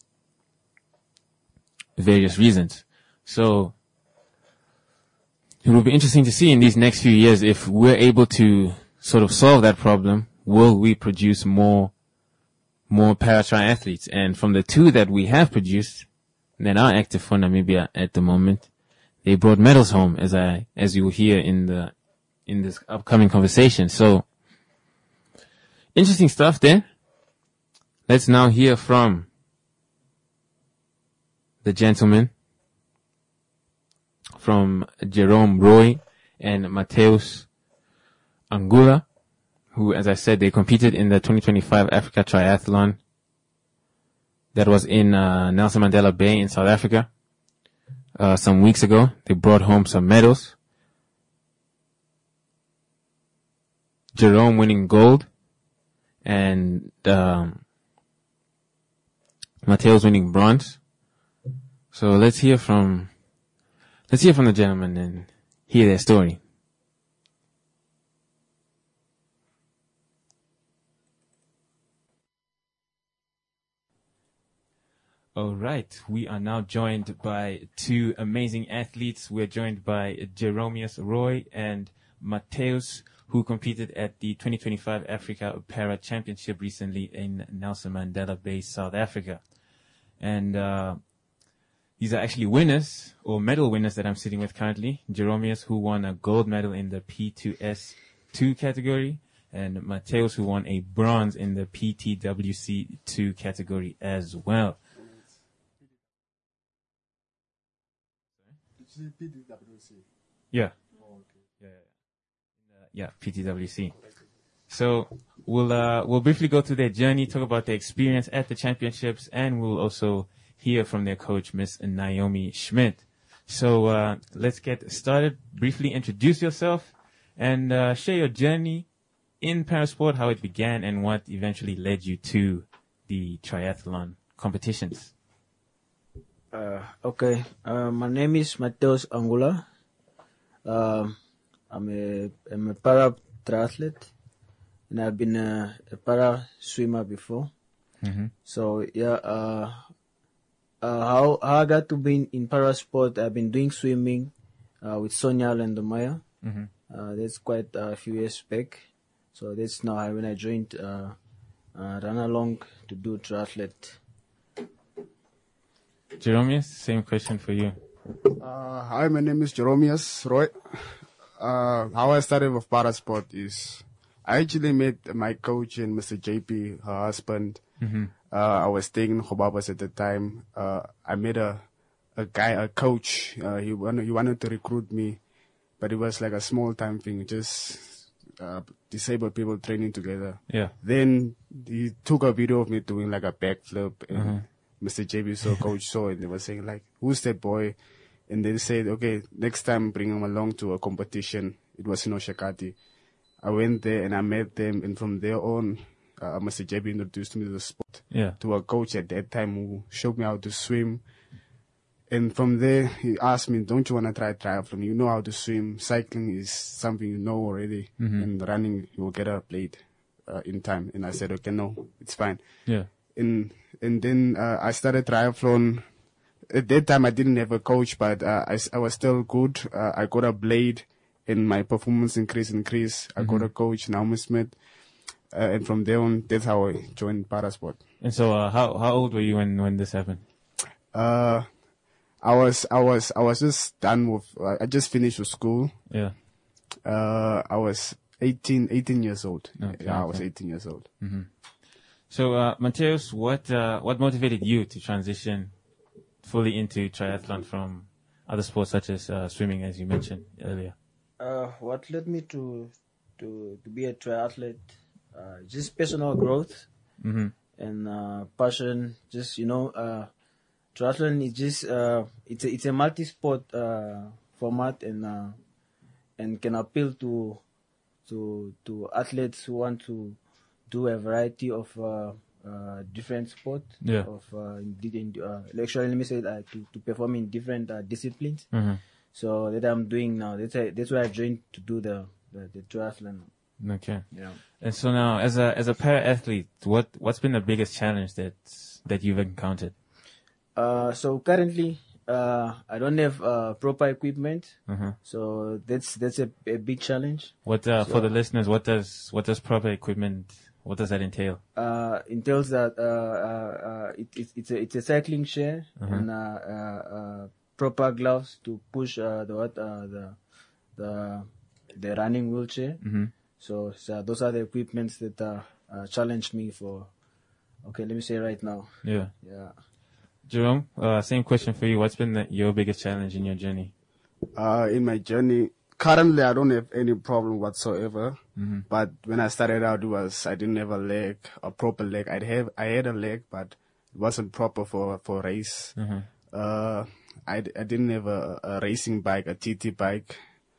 various reasons. So it will be interesting to see in these next few years if we're able to sort of solve that problem. Will we produce more para-triathletes? And from the two that we have produced that are active for Namibia at the moment, they brought medals home, as you will hear in this upcoming conversation. So interesting stuff there. Let's now hear from the gentlemen, from Jerome Roy and Mateus Angula, who, as I said, they competed in the 2025 Africa Triathlon that was in Nelson Mandela Bay in South Africa some weeks ago. They brought home some medals. Jerome winning gold, and Mateus winning bronze. So let's hear from the gentlemen and hear their story. All right. We are now joined by two amazing athletes. We're joined by Jeromius Roy and Mateus, who competed at the 2025 Africa Para Championship recently in Nelson Mandela Bay, South Africa. And these are actually winners, or medal winners that I'm sitting with currently. Jeromius, who won a gold medal in the P2S2 category, and Mateus, who won a bronze in the PTWC2 category as well. PTWC. Yeah. Oh, okay. Yeah, PTWC. So we'll briefly go through their journey, talk about their experience at the championships, and we'll also hear from their coach, Miss Naomi Schmidt. So let's get started. Briefly introduce yourself and share your journey in parasport, how it began, and what eventually led you to the triathlon competitions. Okay. My name is Mateus Angula. I'm a para triathlete, and I've been a para swimmer before. Mm-hmm. So yeah, how I got to be in para sport, I've been doing swimming with Sonia Lendomaya. Mm-hmm. That's quite a few years back. So that's now when I joined Run Along to do triathlete. Jeromius, same question for you. Hi, my name is Jeromius Roy. How I started with parasport is I actually met my coach and Mr. JP, her husband. Mm-hmm. I was staying in Khobabas at the time. I met a coach. He wanted to recruit me, but it was like a small time thing, just disabled people training together. Yeah. Then he took a video of me doing like a backflip, and Mm-hmm. Mr. JB saw, coach saw it, and they were saying like, who's that boy? And they said, okay, next time bring him along to a competition. It was in Oshakati. I went there and I met them, and from there on, Mr. JB introduced me to the sport. Yeah. To a coach at that time who showed me how to swim. And from there, he asked me, don't you want to try triathlon? You know how to swim. Cycling is something you know already. Mm-hmm. And running, you will get a blade in time. And I said, okay, no, it's fine. Yeah. And then I started triathlon. At that time, I didn't have a coach, but I was still good. I got a blade, and my performance increased. I got a coach, Naomi Smith. And from there on, that's how I joined parasport. And so, how old were you when this happened? I was just done with. I just finished with school. Yeah. I was 18 years old. Okay, I was 18 years old. Mm-hmm. So, Mateus, what motivated you to transition fully into triathlon from other sports such as swimming, as you mentioned earlier? What led me to be a triathlete? Just personal growth. Mm-hmm. And passion. Just triathlon is just it's a multi-sport format, and can appeal to athletes who want to do a variety of different sports. Yeah. Actually, let me say to perform in different disciplines. Mm-hmm. So that I'm doing now. That's why I joined to do the triathlon. Okay. Yeah. And so now, as a para athlete, what's been the biggest challenge that you've encountered? So currently, I don't have proper equipment. Mm-hmm. So that's a big challenge. For the listeners, what does proper equipment? What does that entail? Entails that it's a cycling chair, Mm-hmm. and proper gloves to push the running wheelchair. Mm-hmm. So those are the equipments that challenged me for. Okay, let me say right now. Yeah. Yeah. Jerome, same question for you. What's been your biggest challenge in your journey? In my journey, currently I don't have any problem whatsoever. Mm-hmm. But when I started out, I didn't have a proper leg. I had a leg, but it wasn't proper for race. Mm-hmm. I didn't have a racing bike, a TT bike.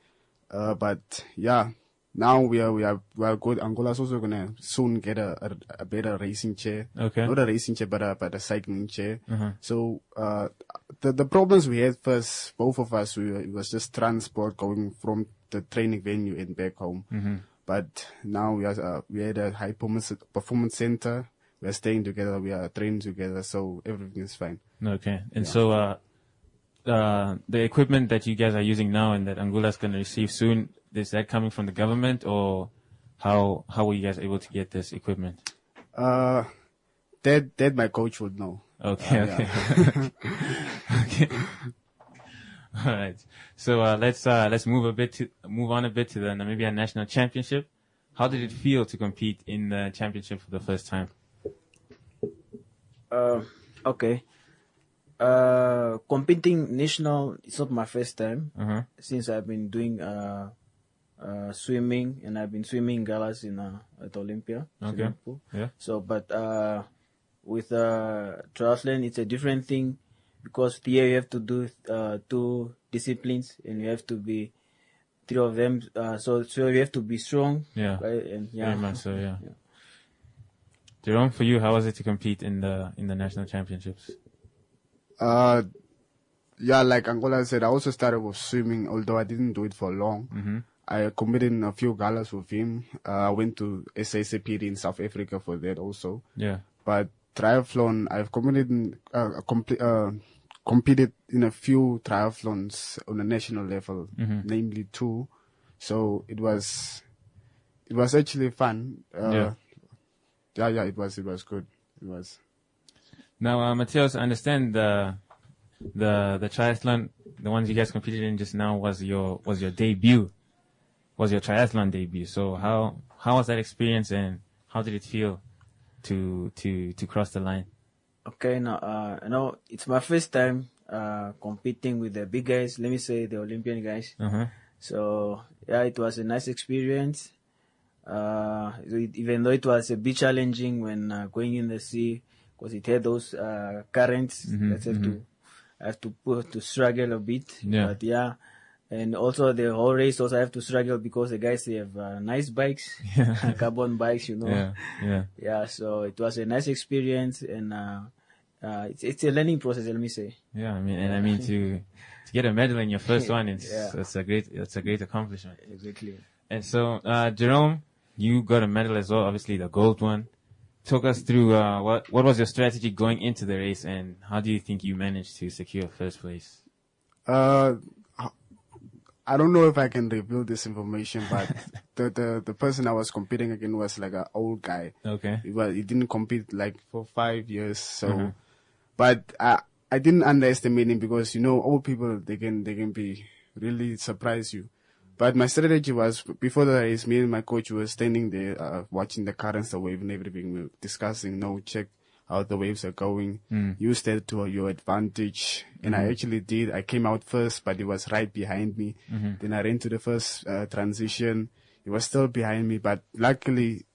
But yeah, now we are good. Angola's also gonna soon get a better racing chair. Okay. Not a racing chair, but a cycling chair. Mm-hmm. So the problems we had first, both of us, it was just transport going from the training venue and back home. Mm-hmm. But now we had a high performance center we are staying together, we are training together, so everything is fine. Okay. And so, the equipment that you guys are using now and that Angola is going to receive soon, is that coming from the government, or how were you guys able to get this equipment? That my coach would know. Okay. Yeah. Okay. All right. So, let's move on a bit to the Namibia National Championship. How did it feel to compete in the championship for the first time? Okay. Competing national, it's not my first time. Since I've been doing swimming, and I've been swimming galas at Olympia. Okay. Singapore. Yeah. So, but with triathlon, it's a different thing, because here you have to do 2 disciplines, and you have to be 3 of them. So you have to be strong. Yeah. Right? And Very much so. Yeah. Jerome, for you, how was it to compete in the national championships? Yeah, like Angola said, I also started with swimming, although I didn't do it for long. I competed in a few galas with him. I went to SACPD in South Africa for that also. Yeah. But triathlon, I've competed in a few triathlons on a national level, namely 2. So it was actually fun. Yeah, it was good. It was. Now, Matheus, I understand the triathlon, the ones you guys competed in just now, was your debut, was your triathlon debut. So how was that experience, and how did it feel to cross the line? Okay, now it's my first time competing with the big guys. Let me say the Olympian guys. So yeah, it was a nice experience. Even though it was a bit challenging when going in the sea, because it had those currents that I have to struggle a bit. Yeah. But yeah, and also the whole race also I have to struggle, because the guys, they have nice bikes, carbon bikes, Yeah, so it was a nice experience, and it's a learning process, let me say. Yeah, I mean to get a medal in your first one, it's a great accomplishment. Exactly. And so, Jerome, you got a medal as well, obviously the gold one. Talk us through what was your strategy going into the race, and how do you think you managed to secure first place? I don't know if I can reveal this information, but the person I was competing against was like an old guy. Okay. He didn't compete like for 5 years, so. But I didn't underestimate him, because old people, they can be really surprise you. But my strategy was, before the race, me and my coach were standing there, watching the currents, the wave and everything. We were discussing, check how the waves are going. Use that to your advantage. And I actually did. I came out first, but he was right behind me. Then I ran to the first transition. He was still behind me, but luckily,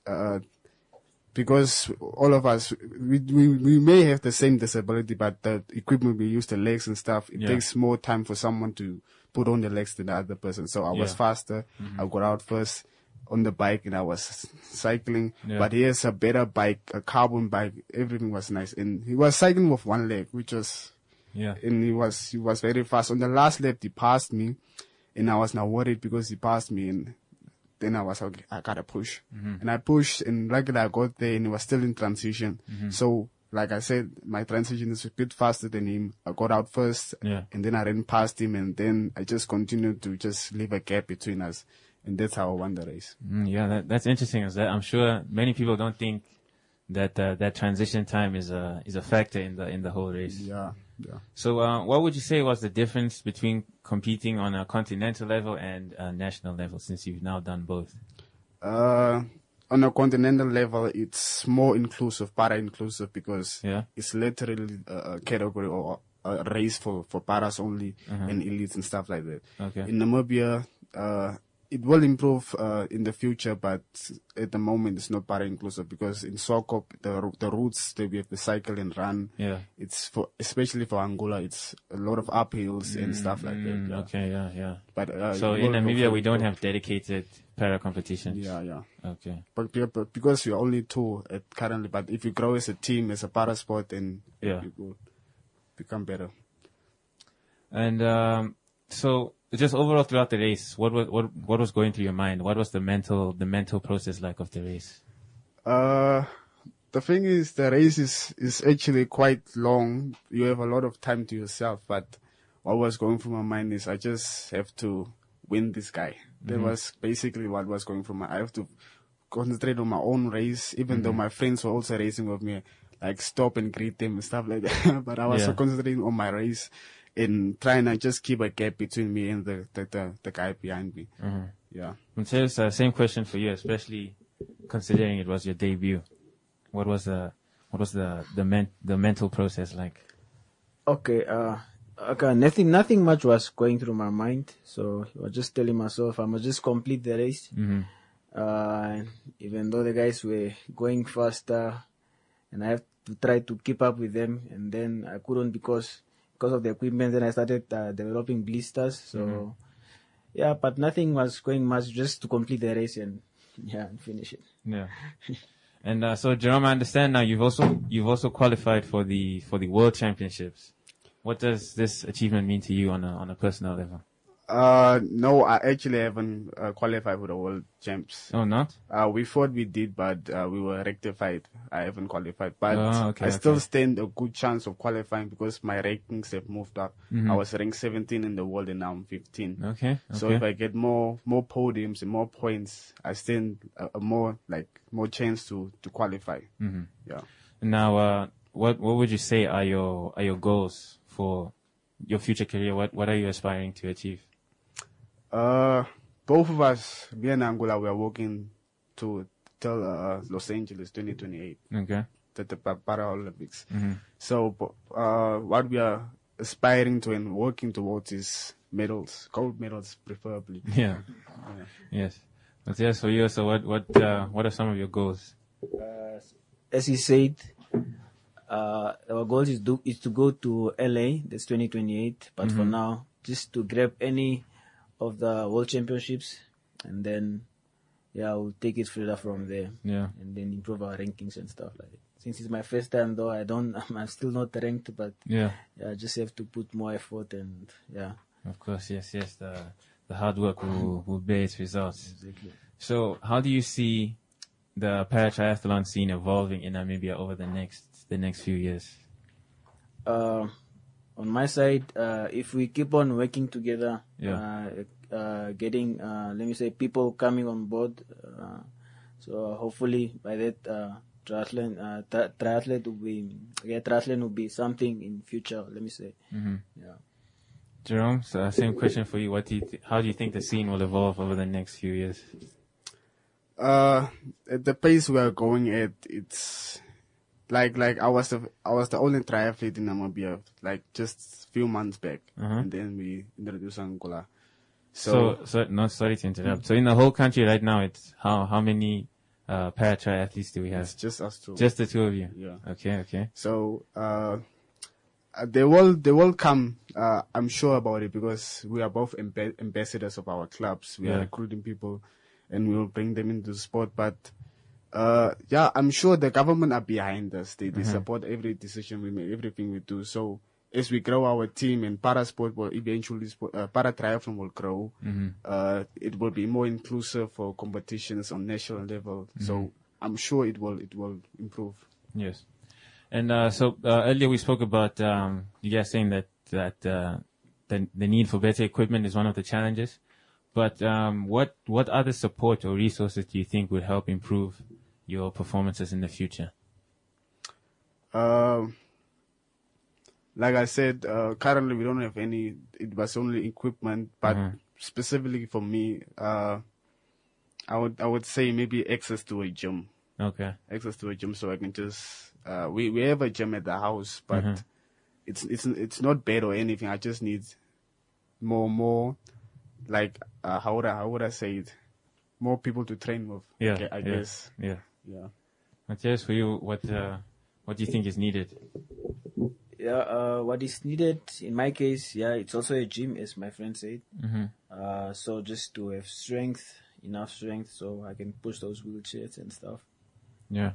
because all of us, we may have the same disability, but the equipment we use, the legs and stuff, it takes more time for someone to put on the legs than the other person. So I was faster. I got out first on the bike, and I was cycling. But he has a better bike, a carbon bike. Everything was nice. And he was cycling with one leg, which was, and he was very fast. On the last lap, he passed me, and I was now worried because he passed me, and then I was okay, I gotta push. And I pushed, and luckily I got there, and he was still in transition. So, like I said, my transition is a bit faster than him. I got out first, and then I ran past him, and then I just continued to just leave a gap between us. And that's how I won the race. That's interesting. I'm sure many people don't think that that transition time is a factor in the whole race. Yeah. So, what would you say was the difference between competing on a continental level and a national level, since you've now done both? On a continental level, it's more inclusive, para-inclusive, because it's literally a category or a race for paras only and elites and stuff like that. Okay. In Namibia, it will improve in the future, but at the moment it's not para-inclusive, because in Swakop, the routes that we have to cycle and run, it's especially for Angola, it's a lot of uphills and stuff like that. Yeah. Okay, yeah. But so in Namibia, we don't have dedicated para competitions. Yeah. Okay. But because we're only 2 currently, but if you grow as a team, as a para sport, then it will become better. And so, just overall throughout the race, what was going through your mind? What was the mental process like of the race? The thing is, the race is actually quite long. You have a lot of time to yourself, but what was going through my mind is I just have to win this guy. That was basically what was going through my. I have to concentrate on my own race, even though my friends were also racing with me, like stop and greet them and stuff like that. But I was so concentrating on my race and trying to just keep a gap between me and the guy behind me. Yeah. Matthias, same question for you, especially considering it was your debut. What was the mental process like? Okay, nothing much was going through my mind. So I was just telling myself I must just complete the race. Even though the guys were going faster, and I have to try to keep up with them, and then I couldn't because of the equipment. Then I started developing blisters. So yeah, but nothing was going much, just to complete the race and finish it. Yeah. And so Jerome, I understand now you've also qualified for the World Championships. What does this achievement mean to you on a personal level? No, I actually haven't qualified for the World Champs. Oh, not? We thought we did, but we were rectified. I haven't qualified, but I still stand a good chance of qualifying because my rankings have moved up. I was ranked 17 in the world, and now I'm 15. Okay. So if I get more podiums and more points, I stand more chance to qualify. Yeah. Now, what would you say are your goals for your future career? What are you aspiring to achieve? Both of us, me and Angola, we are working to tell Los Angeles 2028. Okay. The Paralympics. So what we are aspiring to and working towards is medals, gold medals preferably. Yeah. Yes. But yes, for you, so what are some of your goals? As he said, our goal is to go to LA, that's 2028, but for now, just to grab any of the World Championships, and then we'll take it further from there. Yeah. And then improve our rankings and stuff like that. Since it's my first time though, I'm still not ranked, but I just have to put more effort and Of course, yes. The hard work will bear its results. Exactly. So how do you see the paratriathlon scene evolving in Namibia over the next few years? On my side, if we keep on working together, getting, let me say, people coming on board, so hopefully by that, triathlon will be something in future, let me say. Yeah. Jerome, so same question for you. How do you think the scene will evolve over the next few years? At the pace we are going at, it's like I was the only triathlete in Namibia, like just a few months back, and then we introduced Angola. So sorry to interrupt. So in the whole country right now, it's how many para-triathletes do we have? It's just us two. Just the two of you. Yeah. Okay. So they will come. I'm sure about it because we are both ambassadors of our clubs. We are recruiting people, and we will bring them into the sport. But I'm sure the government are behind us. They support every decision we make, everything we do. So as we grow our team and para-sport will eventually, para-triathlon will grow. It will be more inclusive for competitions on national level. So I'm sure it will improve. Yes. And so earlier we spoke about you guys saying that the need for better equipment is one of the challenges. But what other support or resources do you think would help improve your performances in the future? Like I said, currently we don't have any. It was only equipment, but specifically for me, I would say maybe access to a gym. Okay. Access to a gym, so I can just we have a gym at the house, but it's not bad or anything. I just need more like how would I say it? More people to train with. I guess. Yeah. Matthias, for you, what do you think is needed? What is needed in my case, it's also a gym, as my friend said. So just to have enough strength, so I can push those wheelchairs and stuff. Yeah.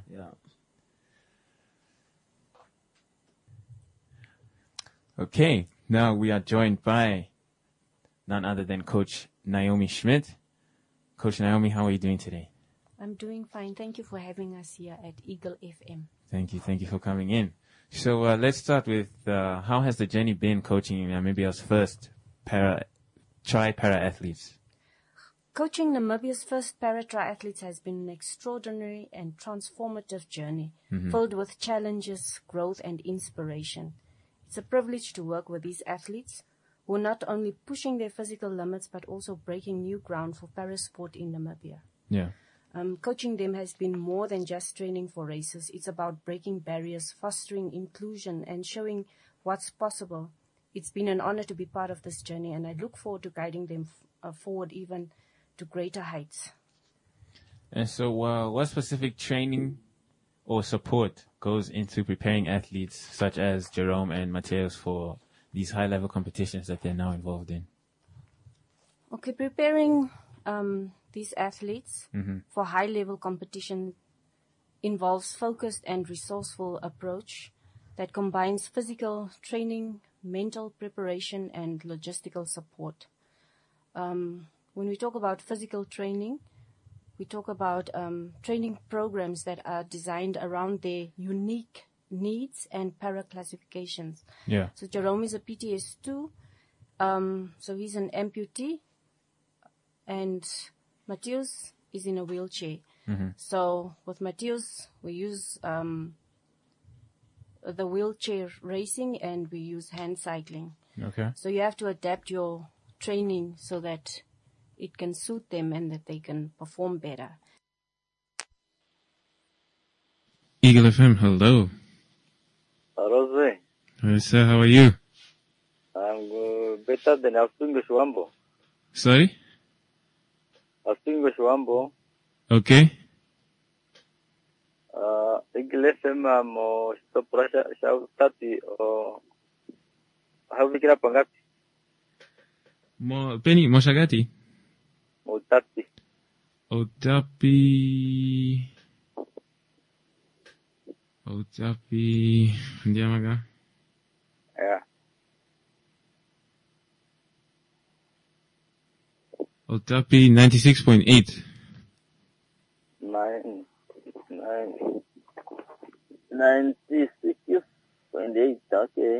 Okay, now we are joined by none other than Coach Naomi Schmidt. Coach Naomi, how are you doing today? I'm doing fine. Thank you for having us here at Eagle FM. Thank you for coming in. So let's start with how has the journey been coaching Namibia's first para-athletes? Coaching Namibia's first para-triathletes has been an extraordinary and transformative journey, filled with challenges, growth, and inspiration. It's a privilege to work with these athletes who are not only pushing their physical limits but also breaking new ground for parasport in Namibia. Yeah. Coaching them has been more than just training for races. It's about breaking barriers, fostering inclusion, and showing what's possible. It's been an honor to be part of this journey, and I look forward to guiding them forward even to greater heights. And so what specific training or support goes into preparing athletes such as Jerome and Mateus for these high-level competitions that they're now involved in? Okay, preparing these athletes for high-level competition involves focused and resourceful approach that combines physical training, mental preparation, and logistical support. When we talk about physical training, we talk about training programs that are designed around their unique needs and para-classifications. Yeah. So Jerome is a PTS2, so he's an amputee, and Mateus is in a wheelchair. So with Mateus, we use the wheelchair racing and we use hand cycling. Okay. So you have to adapt your training so that it can suit them and that they can perform better. Eagle FM, hello. Rose. Hi, sir, how are you? I'm better than Astungo Shwambo. Sorry? Astungo Shwambo. Okay. Eagle FM mo Soprasha Shautati or how we get Pangati? Penny Moshagati? Otati. Otapi, Ndiamaga. Yeah. Otapi 96.8. 96.8, okay.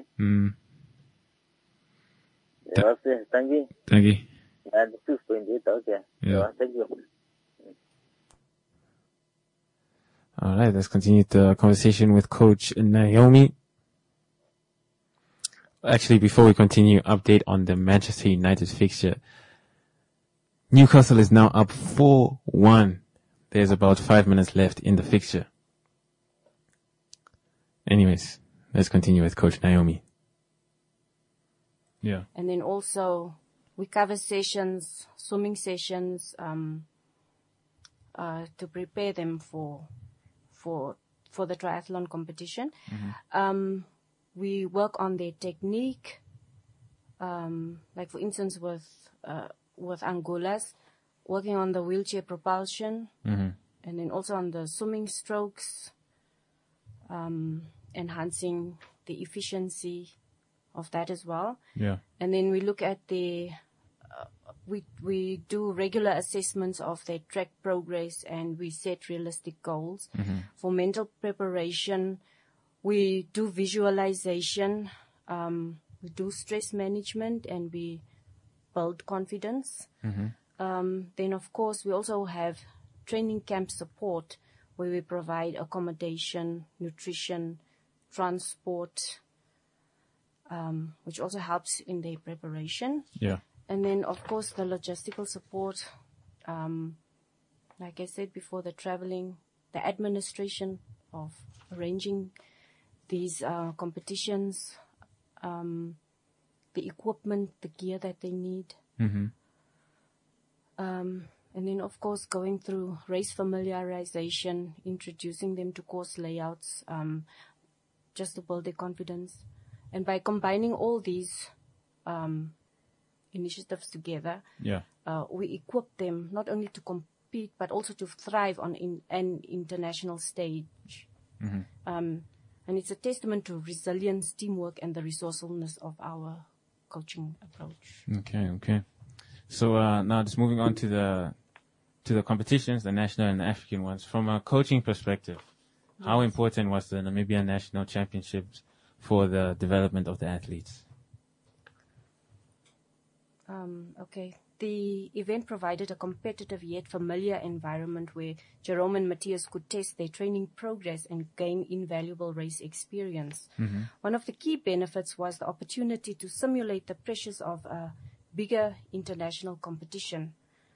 Thank you. 96.8, okay. Yeah. Thank you. All right, let's continue the conversation with Coach Naomi. Actually, before we continue, update on the Manchester United fixture. Newcastle is now up 4-1. There's about 5 minutes left in the fixture. Anyways, let's continue with Coach Naomi. Yeah. And then also, we cover sessions, swimming sessions, to prepare them for the triathlon competition. We work on their technique, like for instance with Angolas, working on the wheelchair propulsion, and then also on the swimming strokes, enhancing the efficiency of that as well. Yeah. And then we look at we do regular assessments of their track progress, and we set realistic goals. For mental preparation, we do visualization, we do stress management, and we build confidence. Then, of course, we also have training camp support, where we provide accommodation, nutrition, transport, which also helps in their preparation. Yeah. And then, of course, the logistical support, like I said before, the traveling, the administration of arranging these competitions, the equipment, the gear that they need. And then, of course, going through race familiarization, introducing them to course layouts, just to build their confidence. And by combining all these initiatives together, we equip them not only to compete but also to thrive on an international stage. And it's a testament to resilience, teamwork, and the resourcefulness of our coaching approach. Okay. So now just moving on to to the competitions, the national and the African ones. From a coaching perspective, how important was the Namibian National Championships for the development of the athletes? Okay. The event provided a competitive yet familiar environment where Jerome and Matthias could test their training progress and gain invaluable race experience. Mm-hmm. One of the key benefits was the opportunity to simulate the pressures of a bigger international competition.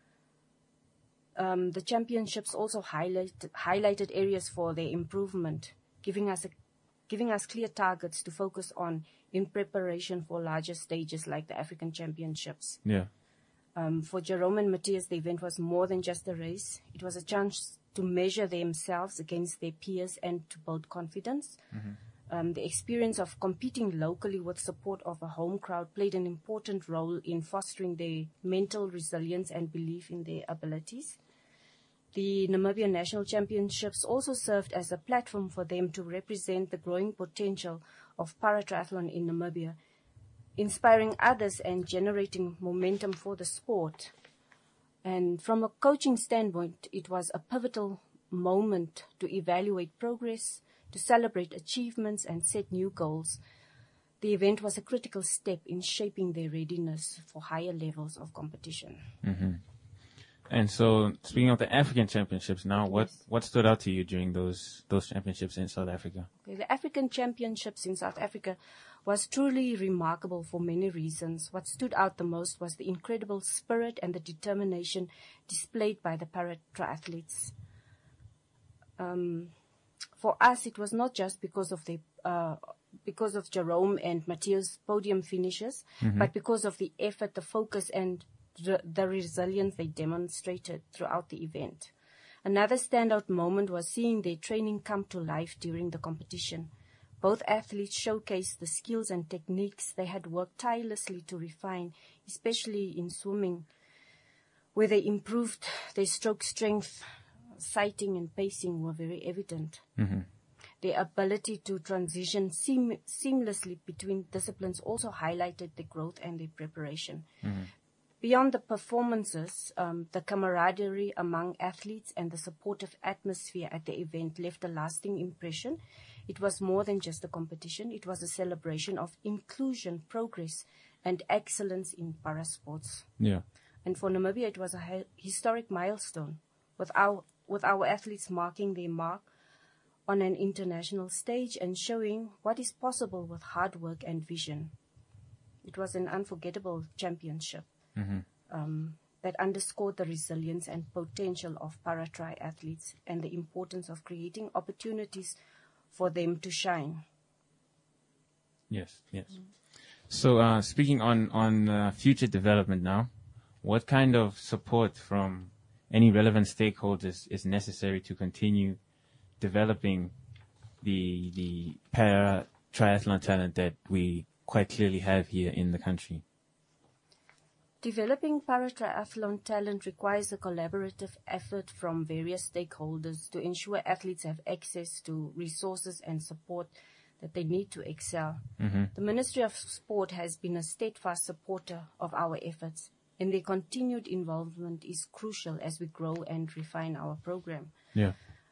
The championships also highlighted areas for their improvement, giving us clear targets to focus on in preparation for larger stages like the African Championships. Yeah. For Jerome and Matthias, the event was more than just a race. It was a chance to measure themselves against their peers and to build confidence. Mm-hmm. The experience of competing locally with support of a home crowd played an important role in fostering their mental resilience and belief in their abilities. The Namibian National Championships also served as a platform for them to represent the growing potential of paratriathlon in Namibia, inspiring others and generating momentum for the sport. And from a coaching standpoint, it was a pivotal moment to evaluate progress, to celebrate achievements and set new goals. The event was a critical step in shaping their readiness for higher levels of competition. Mm-hmm. And so, speaking of the African Championships now, what stood out to you during those championships in South Africa? Okay, the African Championships in South Africa was truly remarkable for many reasons. What stood out the most was the incredible spirit and the determination displayed by the para-triathletes. For us, it was not just because of Jerome and Matthias' podium finishes, Mm-hmm. but because of the effort, the focus, and the resilience they demonstrated throughout the event. Another standout moment was seeing their training come to life during the competition. Both athletes showcased the skills and techniques they had worked tirelessly to refine, especially in swimming, where they improved their stroke strength, sighting and pacing were very evident. Mm-hmm. Their ability to transition seamlessly between disciplines also highlighted their growth and their preparation. Mm-hmm. Beyond the performances, the camaraderie among athletes and the supportive atmosphere at the event left a lasting impression. It was more than just a competition. It was a celebration of inclusion, progress, and excellence in parasports. Yeah. And for Namibia, it was a historic milestone, with our athletes marking their mark on an international stage and showing what is possible with hard work and vision. It was an unforgettable championship. Mm-hmm. That underscored the resilience and potential of para-triathletes and the importance of creating opportunities for them to shine. Yes, yes. So, speaking on future development now, what kind of support from any relevant stakeholders is necessary to continue developing the para-triathlon talent that we quite clearly have here in the country? Developing para-triathlon talent requires a collaborative effort from various stakeholders to ensure athletes have access to resources and support that they need to excel. Mm-hmm. The Ministry of Sport has been a steadfast supporter of our efforts, and their continued involvement is crucial as we grow and refine our program. Yeah.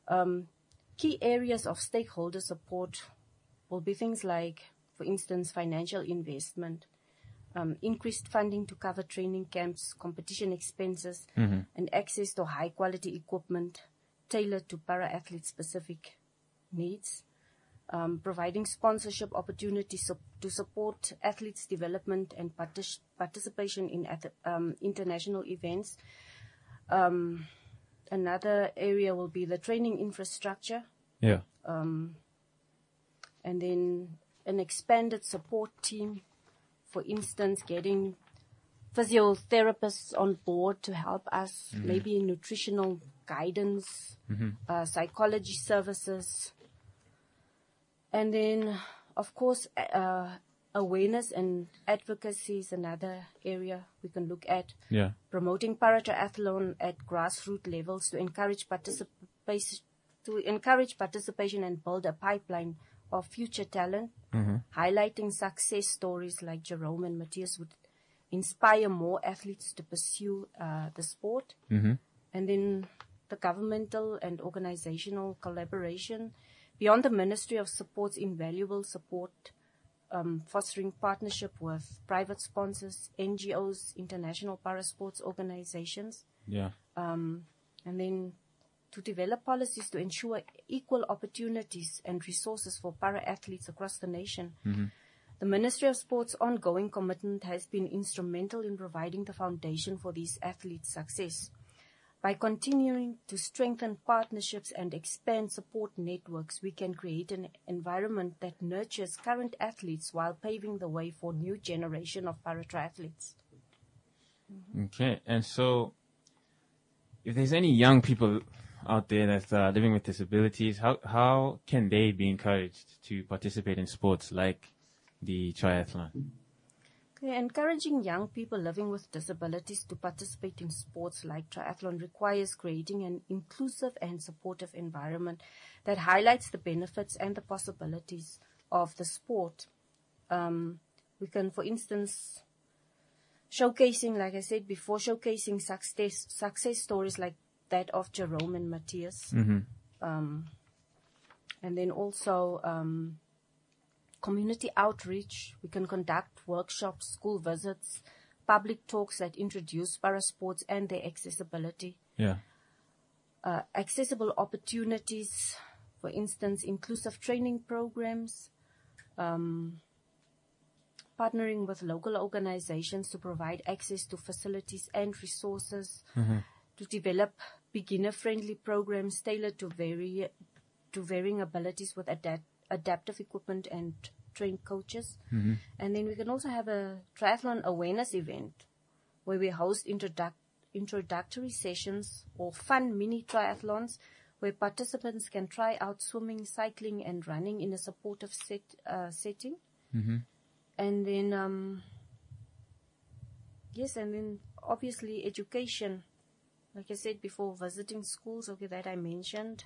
Key areas of stakeholder support will be things like, for instance, financial investment, increased funding to cover training camps, competition expenses, Mm-hmm. and access to high-quality equipment tailored to para-athlete-specific needs, providing sponsorship opportunities to support athletes' development and participation in international events. Another area will be the training infrastructure. Yeah. And then an expanded support team. For instance, getting physiotherapists on board to help us, Mm-hmm. maybe nutritional guidance, Mm-hmm. psychology services. And then, of course, awareness and advocacy is another area we can look at. Yeah. Promoting para-triathlon at grassroots levels to encourage participation and build a pipeline of future talent. Mm-hmm. Highlighting success stories like Jerome and Matthias would inspire more athletes to pursue the sport. Mm-hmm. And then the governmental and organizational collaboration. Beyond the Ministry of Support's invaluable support, fostering partnership with private sponsors, NGOs, international parasports organizations. Yeah. And then to develop policies to ensure equal opportunities and resources for para-athletes across the nation. The Ministry of Sport's ongoing commitment has been instrumental in providing the foundation for these athletes' success. By continuing to strengthen partnerships and expand support networks, we can create an environment that nurtures current athletes while paving the way for new generation of para-triathletes. Okay, and so if there's any young people out there that are living with disabilities, how can they be encouraged to participate in sports like the triathlon? Okay, encouraging young people living with disabilities to participate in sports like triathlon requires creating an inclusive and supportive environment that highlights the benefits and the possibilities of the sport. We can, for instance, showcasing, like I said before, showcasing success stories like that of Jerome and Matthias. And then also community outreach. We can conduct workshops, school visits, public talks that introduce parasports and their accessibility. Yeah. Accessible opportunities, for instance, inclusive training programs, partnering with local organizations to provide access to facilities and resources, to develop beginner-friendly programs tailored to varying abilities with adaptive equipment and trained coaches. And then we can also have a triathlon awareness event where we host introductory sessions or fun mini triathlons where participants can try out swimming, cycling, and running in a supportive setting. And then, yes, and then obviously education. Like I said before, visiting schools, okay, that I mentioned.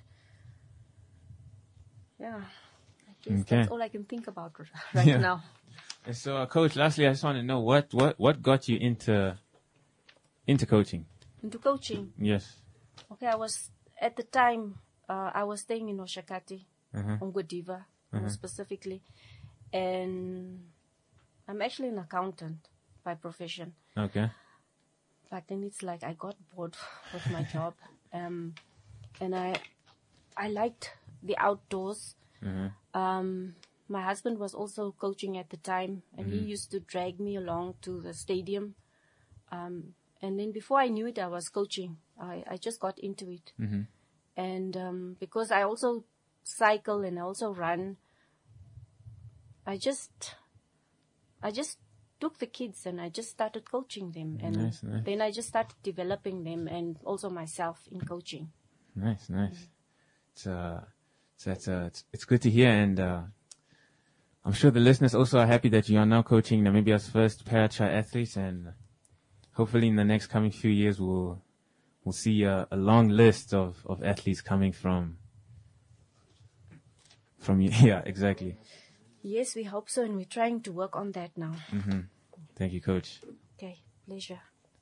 Yeah, I guess that's all I can think about right now. And so, Coach, lastly, I just want to know what got you into coaching? Into coaching? Yes. Okay, at the time, I was staying in Oshakati, Ongodiva, specifically. And I'm actually an accountant by profession. Okay. But then it's like I got bored with my job. And I liked the outdoors. My husband was also coaching at the time, and he used to drag me along to the stadium. And then before I knew it, I was coaching. I just got into it. And because I also cycle and I also run, I just took the kids and I just started coaching them. And then I just started developing them and also myself in coaching. Nice. It's good to hear, and I'm sure the listeners also are happy that you are now coaching Namibia's first para-triathletes, and hopefully in the next coming few years we'll see a long list of athletes coming from you. Yeah, exactly. Yes, we hope so, and we're trying to work on that now. Thank you, Coach. Okay, pleasure.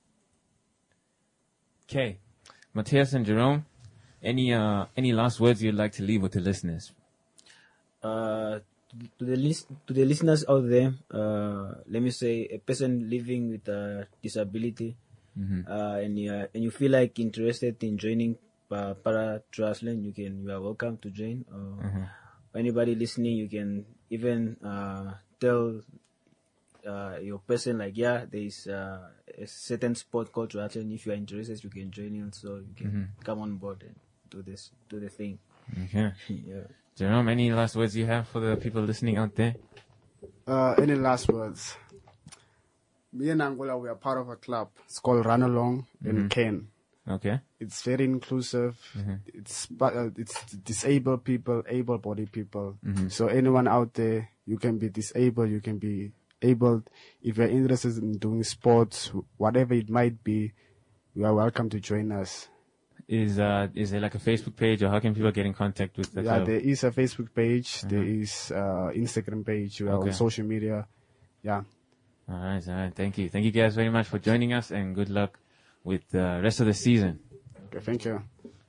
Okay, Matthias and Jerome, any last words you'd like to leave with the listeners? To the listeners out there, let me say, a person living with a disability, and you feel like interested in joining para triathlon, you are welcome to join. Anybody listening, you can even tell your person like, there is a certain sport called triathlon. If you are interested, you can join in, so you can come on board and do the thing. Okay. Yeah. Jerome, any last words you have for the people listening out there? Any last words? Me and Angola, we are part of a club. It's called Run Along in Ken. Okay. It's very inclusive. It's disabled people, able-bodied people. So anyone out there, you can be disabled, you can be able. If you're interested in doing sports, whatever it might be, you are welcome to join us. Is there like a Facebook page, or how can people get in contact with the club? There is a Facebook page. There is Instagram page. We are on social media. Yeah. All right. Thank you guys very much for joining us, and good luck with the rest of the season. Okay, thank you.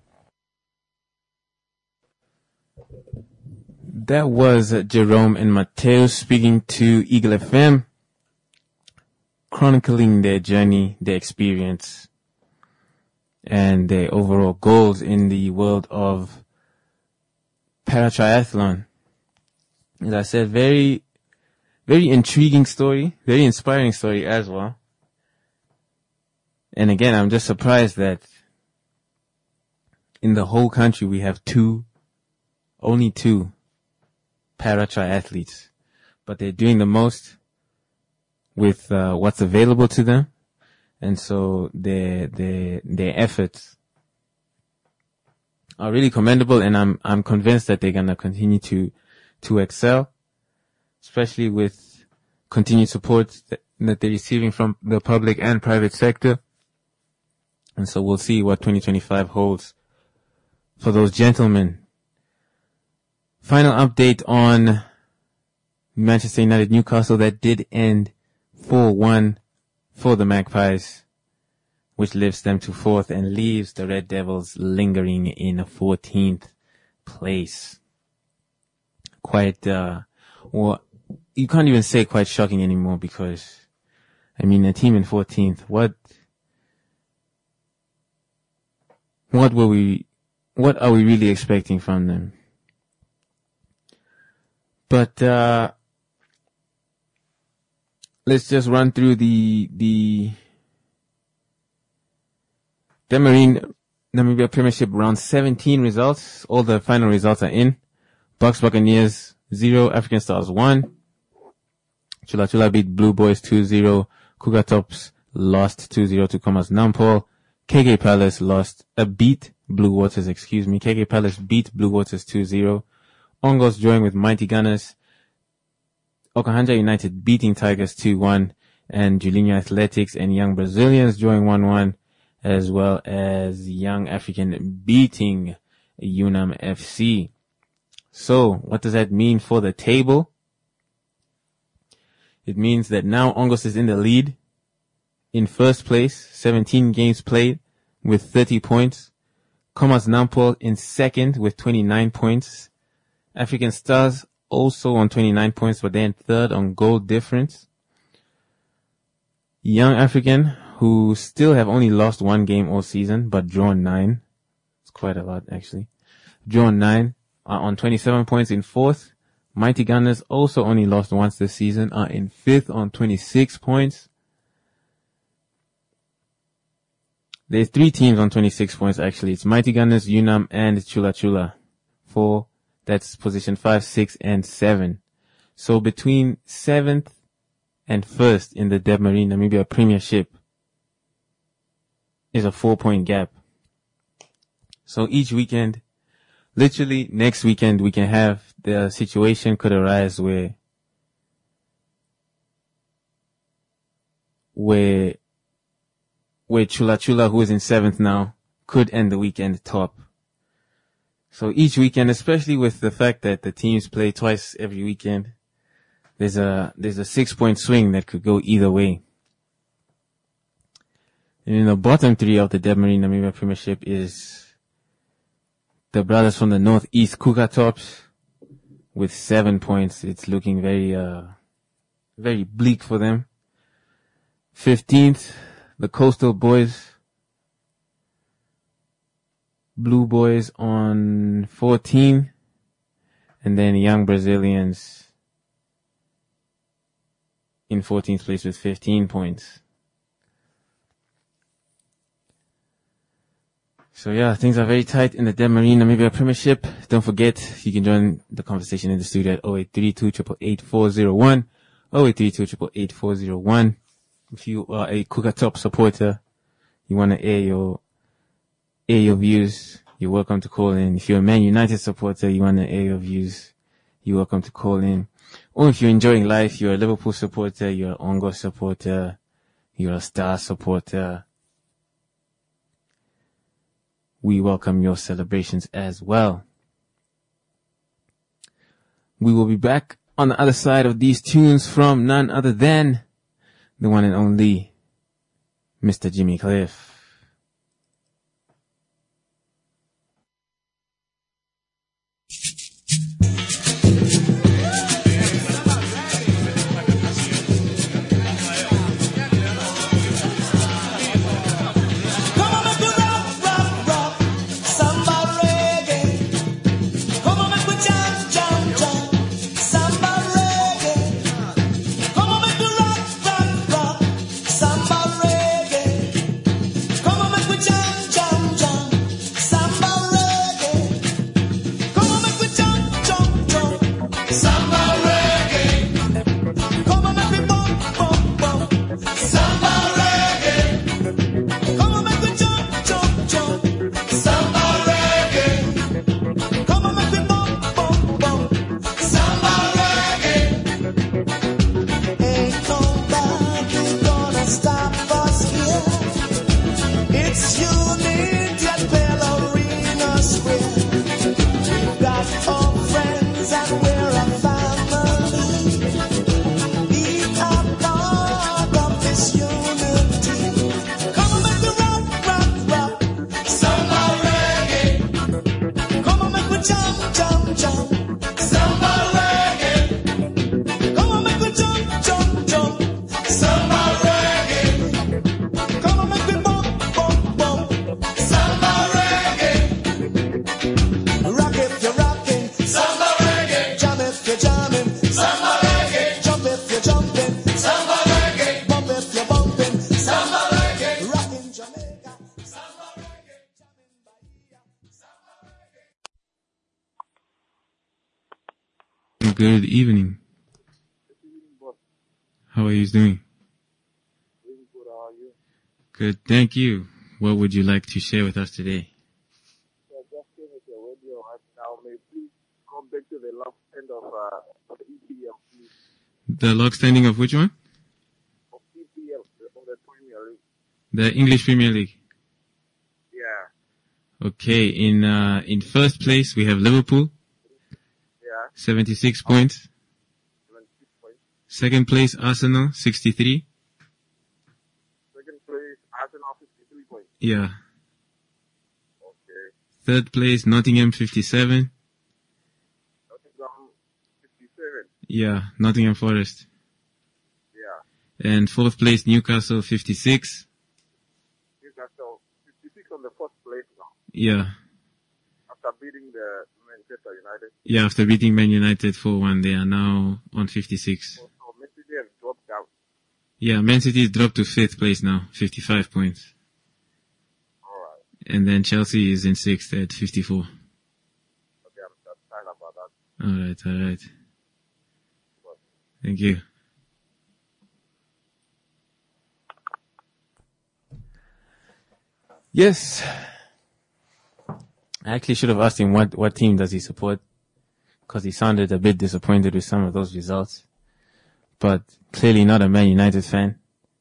That was Jerome and Mateo speaking to Eagle FM, chronicling their journey, their experience, and their overall goals in the world of paratriathlon. As I said, very, very intriguing story, very inspiring story as well. And again, I'm just surprised that in the whole country we have only two para-triathletes, but they're doing the most with what's available to them, and so their efforts are really commendable, and I'm convinced that they're gonna continue to excel, especially with continued support that they're receiving from the public and private sector. And so we'll see what 2025 holds for those gentlemen. Final update on Manchester United Newcastle, that did end 4-1 for the Magpies, which lifts them to 4th and leaves the Red Devils lingering in 14th place. Quite, well, you can't even say quite shocking anymore, because, I mean, a team in 14th, what are we really expecting from them? But, let's just run through the Demarine Namibia Premiership round 17 results. All the final results are in. Bucks Buccaneers 0, African Stars 1. Chula Chula beat Blue Boys 2-0. Cougar Tops lost 2-0 to Commerce Nampol. KK Palace beat Blue Waters, KK Palace beat Blue Waters 2-0. Ongos joined with Mighty Gunners. Okahanja United beating Tigers 2-1. And Julinho Athletics and Young Brazilians joined 1-1. As well as Young African beating Unam FC. So, what does that mean for the table? It means that now Ongos is in the lead. In first place, 17 games played with 30 points. Commerce Nampol in second with 29 points. African Stars also on 29 points, but they're in third on goal difference. Young African, who still have only lost one game all season, but drawn 9. It's quite a lot, actually. Drawn 9 are on 27 points in fourth. Mighty Gunners also only lost once this season, are in fifth on 26 points. There's 3 teams on 26 points, actually. It's Mighty Gunners, Unam, and Chula Chula. That's position 5, 6, and 7. So between 7th and 1st in the Demarine Namibia Premiership is a 4-point gap. So each weekend, literally next weekend, we can have the situation could arise where Chula Chula, who is in 7th now, could end the weekend top. So each weekend, especially with the fact that the teams play twice every weekend, there's a 6-point swing that could go either way. And in the bottom 3 of the Demarine Namibia Premiership is the brothers from the northeast, Cougar Tops, with 7 points. It's looking very bleak for them. 15th, the Coastal Boys, Blue Boys on 14, and then Young Brazilians in 14th place with 15 points. So yeah, things are very tight in the Demarine Namibia Premiership. Don't forget, you can join the conversation in the studio at 0832-888-401, 0832-888-401. If you are a Cougar Top supporter, you want to air your views, you're welcome to call in. If you're a Man United supporter, you want to air your views, you're welcome to call in. Or if you're enjoying life, you're a Liverpool supporter, you're an Ongo supporter, you're a Star supporter, we welcome your celebrations as well. We will be back on the other side of these tunes from none other than the one and only Mr. Jimmy Cliff. Good evening. How are you doing? Good, thank you. What would you like to share with us today? Back to the last end of the EPL, please. The log standing of which one? Of EPL, of the Premier League. The English Premier League. Yeah. Okay, in first place we have Liverpool. Yeah. 76 points. 76 points. Second place Arsenal, 63. Second place Arsenal, 53 points. Yeah. Okay. Third place Nottingham, 57. Yeah, Nottingham Forest. Yeah. And fourth place, Newcastle, 56. Newcastle, 56 on the fourth place now. Yeah. After beating the Manchester United. Yeah, after beating Man United 4-1, they are now on 56. So Man City has dropped down. Yeah, Man City is dropped to fifth place now, 55 points. Alright. And then Chelsea is in sixth at 54. Okay, I'm sorry about that. Alright. Thank you. Yes. I actually should have asked him what team does he support, because he sounded a bit disappointed with some of those results. But clearly not a Man United fan.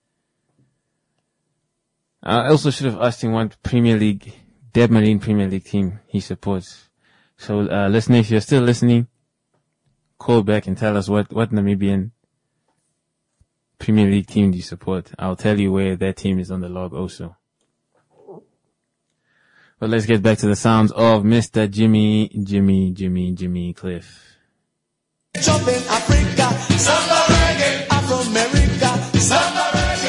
I also should have asked him what Debmarine Premier League team he supports. So, listener, if you're still listening, call back and tell us what Namibian Premier League team do you support. I'll tell you where that team is on the log also. But let's get back to the sounds of Mr. Jimmy Cliff. Jump in Africa, samba reggae, Afro-America, samba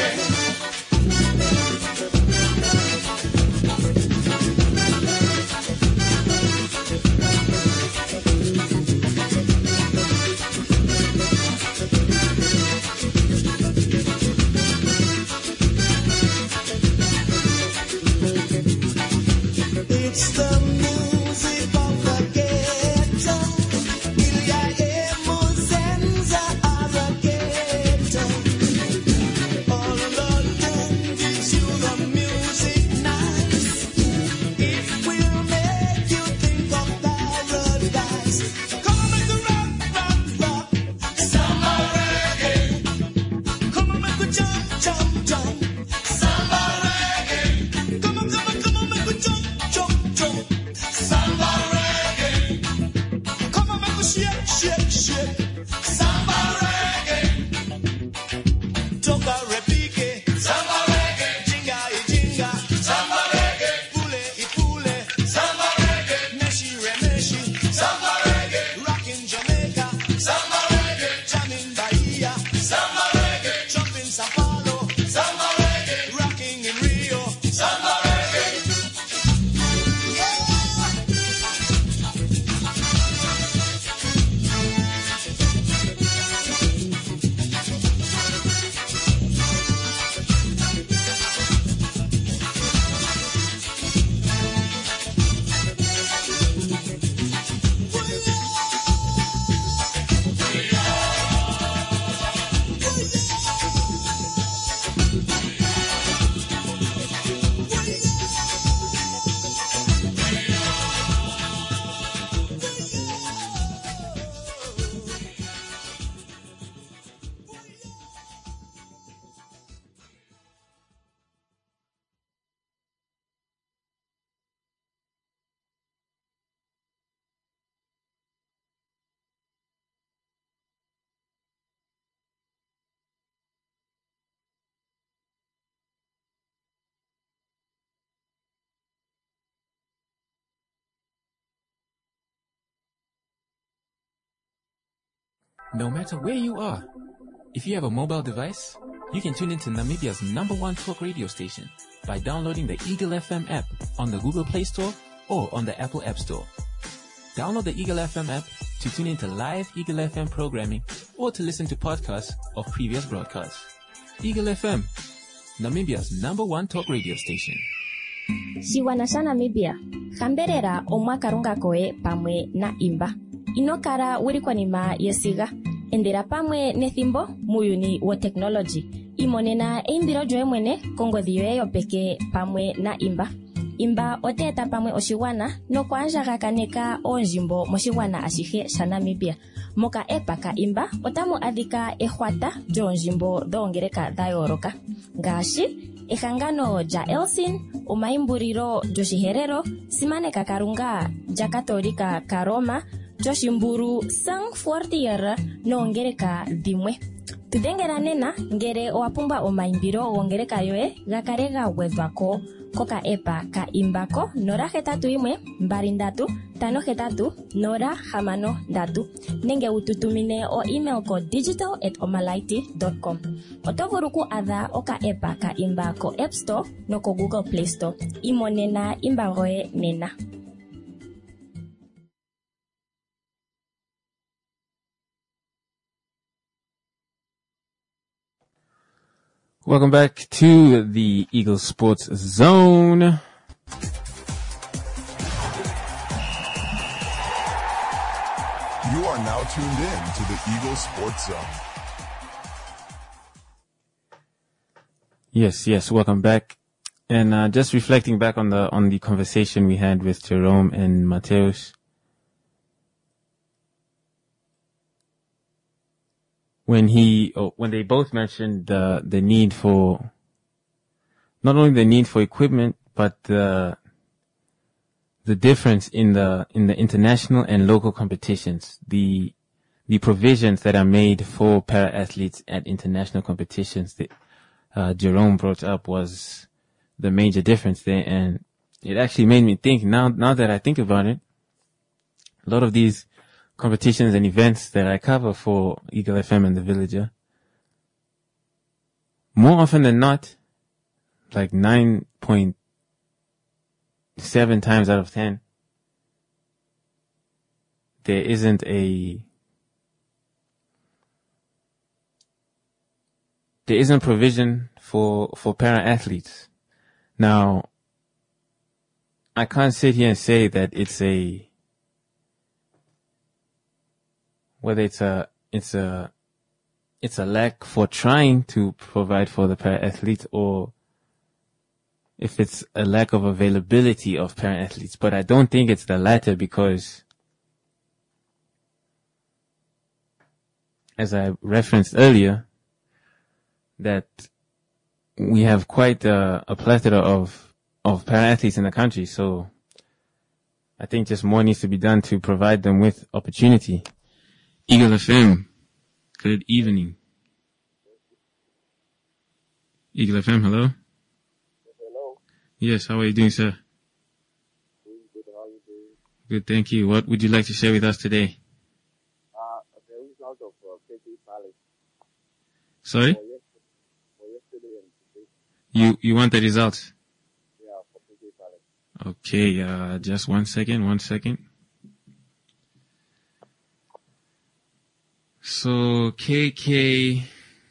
it's the music of the ghetto. All alone gives you the music nice. It will make you think of paradise. Come on, make the rock. Samba reggae. Come on, make the jump. Samba reggae. Come on, make the jump. Samba reggae. Come on, make the shake. Samba reggae. Toka repike. Samba reggae. Jinga. Samba reggae. Ipule. Samba reggae. Meshi. Samba reggae. Rockin' Jamaica. Samba reggae. Jamming Bahia. Samba reggae. Jumping Sao Paulo. Samba reggae. Rocking in Rio. Samba reggae. No matter where you are, if you have a mobile device, you can tune into Namibia's #1 talk radio station by downloading the Eagle FM app on the Google Play Store or on the Apple App Store. Download the Eagle FM app to tune into live Eagle FM programming or to listen to podcasts of previous broadcasts. Eagle FM, Namibia's #1 talk radio station. Siwana sa Namibia, kamberera o makarunga koe pamwe na imba. inokala uli konima yesiga. Endela pamwe nethimbo muuyuni wo technology. Imonena eimbilo lyoye mwene kongodhi yoye yopeke pamwe na Imba. Imba oteeta pamwe oshigwana nokwaandjagakaneka oonjimbo moshigwana ashihe sha Namibia. Moka epa ka Imba otamu adhika ehwata lyoonjimbo dhoongeleka dha yooloka ngaashi ehangano lya Elsin, omaimbulilo lyoshiherero, simaneka Kalunga lya Katolika ka Roma, lyoshimbulu Sang Fortier noongeleka dhimwe. Tudengela nena ngele owapumbwa omaimbilo gongeleka yoye gakale ga gwedhwako koka epa ka Imbako 0823588063 nenge ututumine o email ko digital@omalaiti.com. Oto vulu ku adha oka epa ka Imbako App Store no ko Google Play Store. Imonena Imba goye nena. Welcome back to the Eagle Sports Zone. You are now tuned in to the Eagle Sports Zone. Yes, welcome back. And just reflecting back on the conversation we had with Jerome and Mateus. When they both mentioned the need for, not only the need for equipment, but the difference in the international and local competitions, the provisions that are made for para-athletes at international competitions that Jerome brought up was the major difference there. And it actually made me think, now that I think about it, a lot of these competitions and events that I cover for Eagle FM and The Villager, more often than not, like 9.7 times out of 10, there isn't provision for para-athletes. Now, I can't sit here and say that whether it's a lack for trying to provide for the para-athletes or if it's a lack of availability of para-athletes. But I don't think it's the latter because, as I referenced earlier, that we have quite a plethora of para-athletes in the country. So I think just more needs to be done to provide them with opportunity. Eagle FM, good evening. Eagle FM, hello? Hello. Yes, how are you doing, sir? Good, how are you doing? Good, thank you. What would you like to share with us today? The result of KK Palace. Sorry? For yesterday and today. You want the results? Yeah, for KK Palace. Okay, just one second. So, KK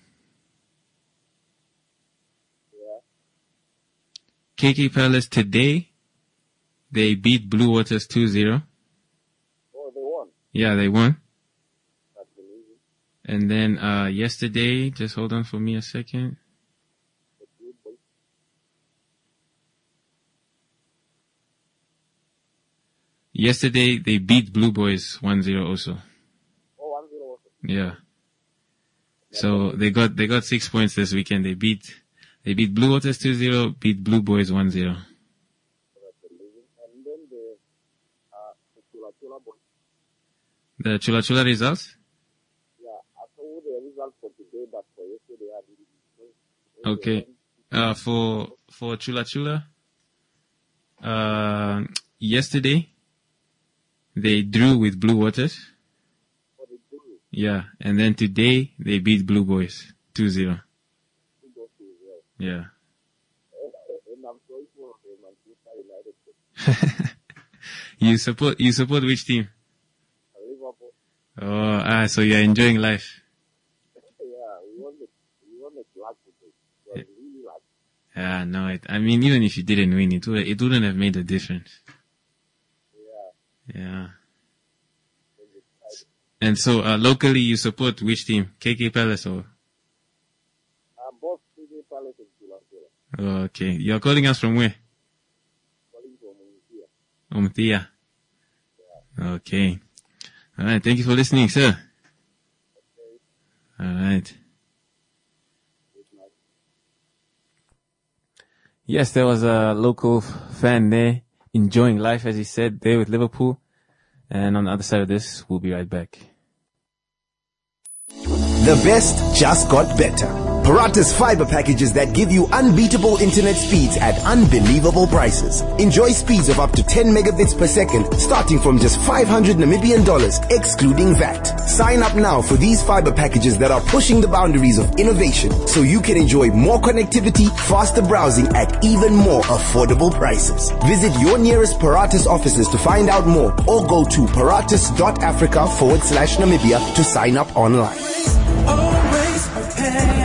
Palace today, they beat Blue Waters 2-0. Oh, they won? Yeah, they won. That's amazing. And then, yesterday, just hold on for me a second. Yesterday, they beat Blue Boys 1-0 also. Oh, 1-0 also. Yeah. So they got 6 points this weekend. They beat Blue Waters 2-0, beat Blue Boys 1-0. That's amazing. And then the Chula Chula boys. The Chula Chula results? Yeah, I saw the results for today, but for yesterday I didn't. Okay. For Chula Chula, yesterday, they drew with Blue Waters. Oh, they drew. Yeah, and then today they beat Blue Boys 2-0. Yeah. And I'm sorry for the Manchester United. You support which team? Liverpool. Oh, so you're enjoying life. Yeah, we won the flag today. We really like. Yeah, no, I mean, even if you didn't win, it wouldn't have made a difference. Yeah. Yeah. And so, locally, you support which team? KK Palace or? Both KK Palace and Tulasela. Oh, okay. You're calling us from where? Calling from Umthia. Okay. All right. Thank you for listening, sir. All right. Yes, there was a local fan there enjoying life, as he said, there with Liverpool. And on the other side of this, we'll be right back. The best just got better. Parata's fiber packages that give you unbeatable internet speeds at unbelievable prices. Enjoy speeds of up to 10 megabits per second, starting from just 500 Namibian dollars, excluding VAT. Sign up now for these fiber packages that are pushing the boundaries of innovation, so you can enjoy more connectivity, faster browsing at even more affordable prices. Visit your nearest Paratus offices to find out more, or go to paratus.africa/Namibia to sign up online. Always prepare.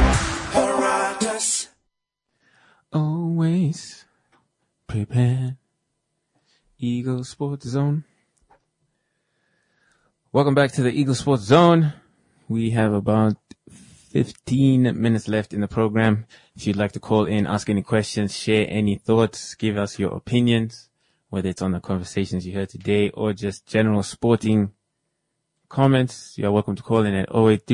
Always prepare. Eagle Sports Zone. Welcome back to the Eagle Sports Zone. We have about 15 minutes left in the program. If you'd like to call in, ask any questions, share any thoughts, give us your opinions, whether it's on the conversations you heard today or just general sporting comments, you're welcome to call in at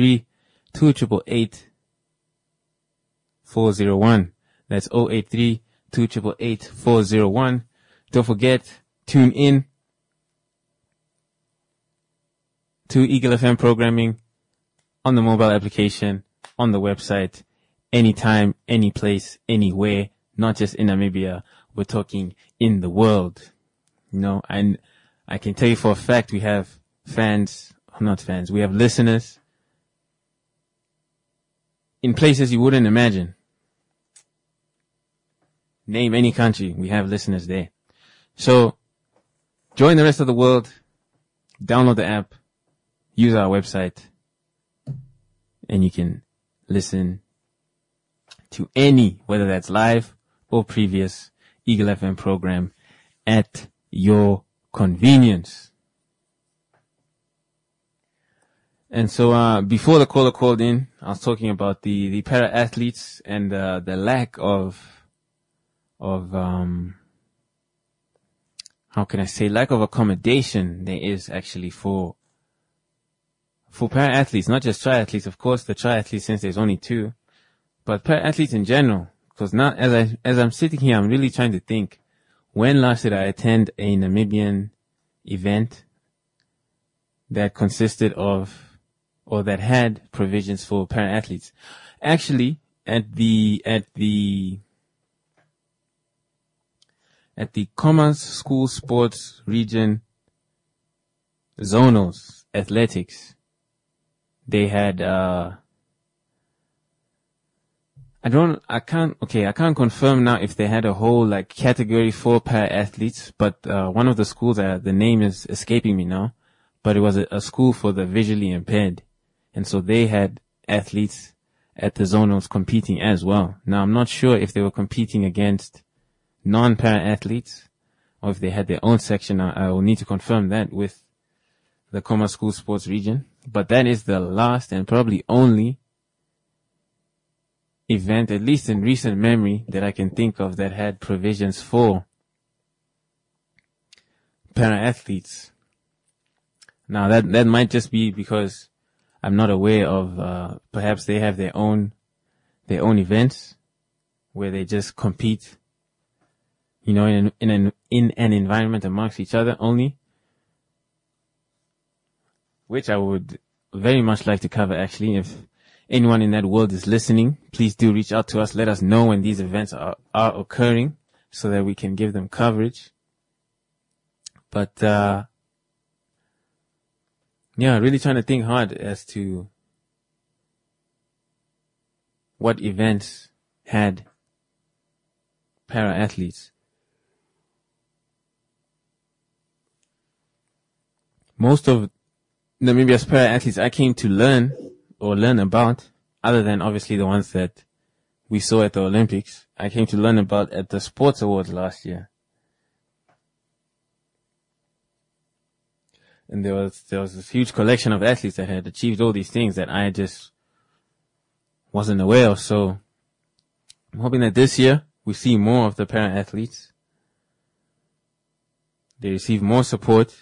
083-288-401. That's 083-288-401. Don't forget, tune in to Eagle FM programming on the mobile application, on the website, anytime, any place, anywhere, not just in Namibia. We're talking in the world. You know, and I can tell you for a fact we have we have listeners in places you wouldn't imagine. Name any country, we have listeners there. So, join the rest of the world, download the app, use our website, and you can listen to any, whether that's live or previous, Eagle FM program at your convenience. And so, before the caller called in, I was talking about the para athletes and the lack of lack of accommodation there is actually for para athletes, not just triathletes, of course, the triathletes, since there's only two, but para athletes in general. Because now, as I'm sitting here, I'm really trying to think, when last did I attend a Namibian event that consisted of, or that had provisions for para athletes? Actually, at the Commerce School Sports Region Zonals Athletics, they had, I can't confirm now if they had a whole like category for para athletes, but one of the schools, the name is escaping me now, but it was a school for the visually impaired, and so they had athletes at the zonals competing as well. Now I'm not sure if they were competing against non-para athletes or if they had their own section. I will need to confirm that with the Commerce School Sports Region, but that is the last and probably only event, at least in recent memory, that I can think of that had provisions for para athletes. Now that might just be because I'm not aware of, perhaps they have their own events where they just compete, you know, in an environment amongst each other only, which I would very much like to cover actually. If anyone in that world is listening, please do reach out to us. Let us know when these events are occurring so that we can give them coverage. But, really trying to think hard as to what events had para athletes. Most of Namibia's para athletes I came to learn about, other than obviously the ones that we saw at the Olympics, I came to learn about at the Sports Awards last year. And there was this huge collection of athletes that had achieved all these things that I just wasn't aware of. So I'm hoping that this year we see more of the para-athletes. They receive more support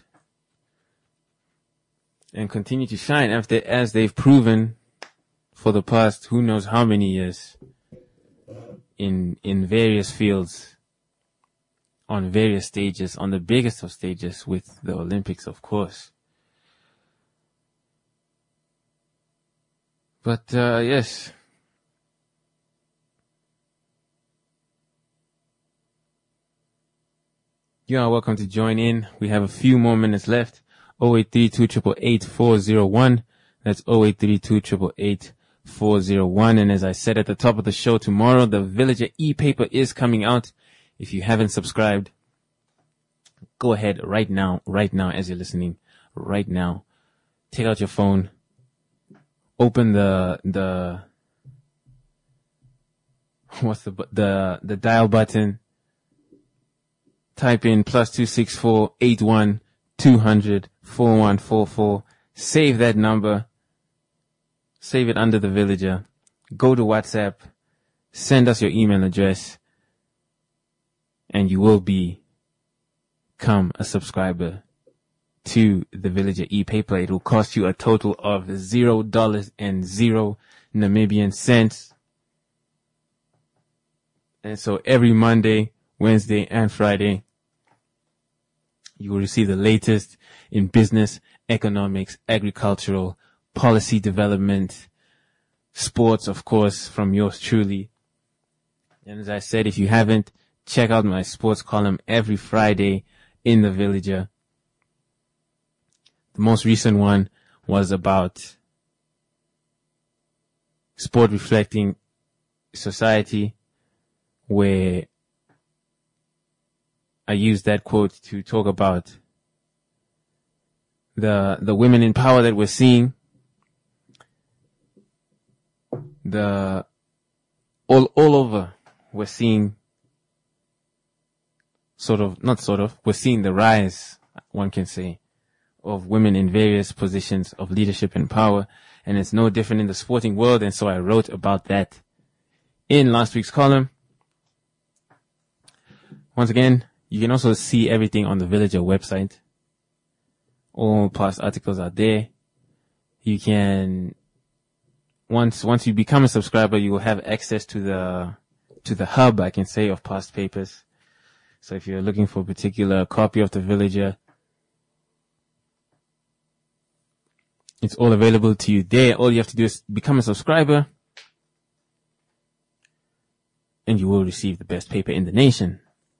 and continue to shine as they've proven for the past who knows how many years in various fields, on various stages, on the biggest of stages with the Olympics, of course. But yes. You are welcome to join in. We have a few more minutes left. 0832-888-401. That's 0832-888-401. And as I said at the top of the show, tomorrow the Villager e-paper is coming out. If you haven't subscribed, go ahead right now as you're listening, right now. Take out your phone, open the dial button, type in +264 81 200 4144. Save that number. Save it under the Villager. Go to WhatsApp. Send us your email address. And you will become a subscriber to the Villager e-paper. It will cost you a total of $0 and 0 Namibian cents. And so every Monday, Wednesday, and Friday, you will receive the latest in business, economics, agricultural, policy development, sports, of course, from yours truly. And as I said, if you haven't, check out my sports column every Friday in the Villager. The most recent one was about sport reflecting society, where I used that quote to talk about the women in power that we're seeing, all over. We're seeing we're seeing the rise, one can say, of women in various positions of leadership and power. And it's no different in the sporting world. And so I wrote about that in last week's column. Once again, you can also see everything on the Villager website. All past articles are there. You can, once you become a subscriber, you will have access to the hub, I can say, of past papers. So if you're looking for a particular copy of the Villager, it's all available to you there. All you have to do is become a subscriber, and you will receive the best paper in the nation.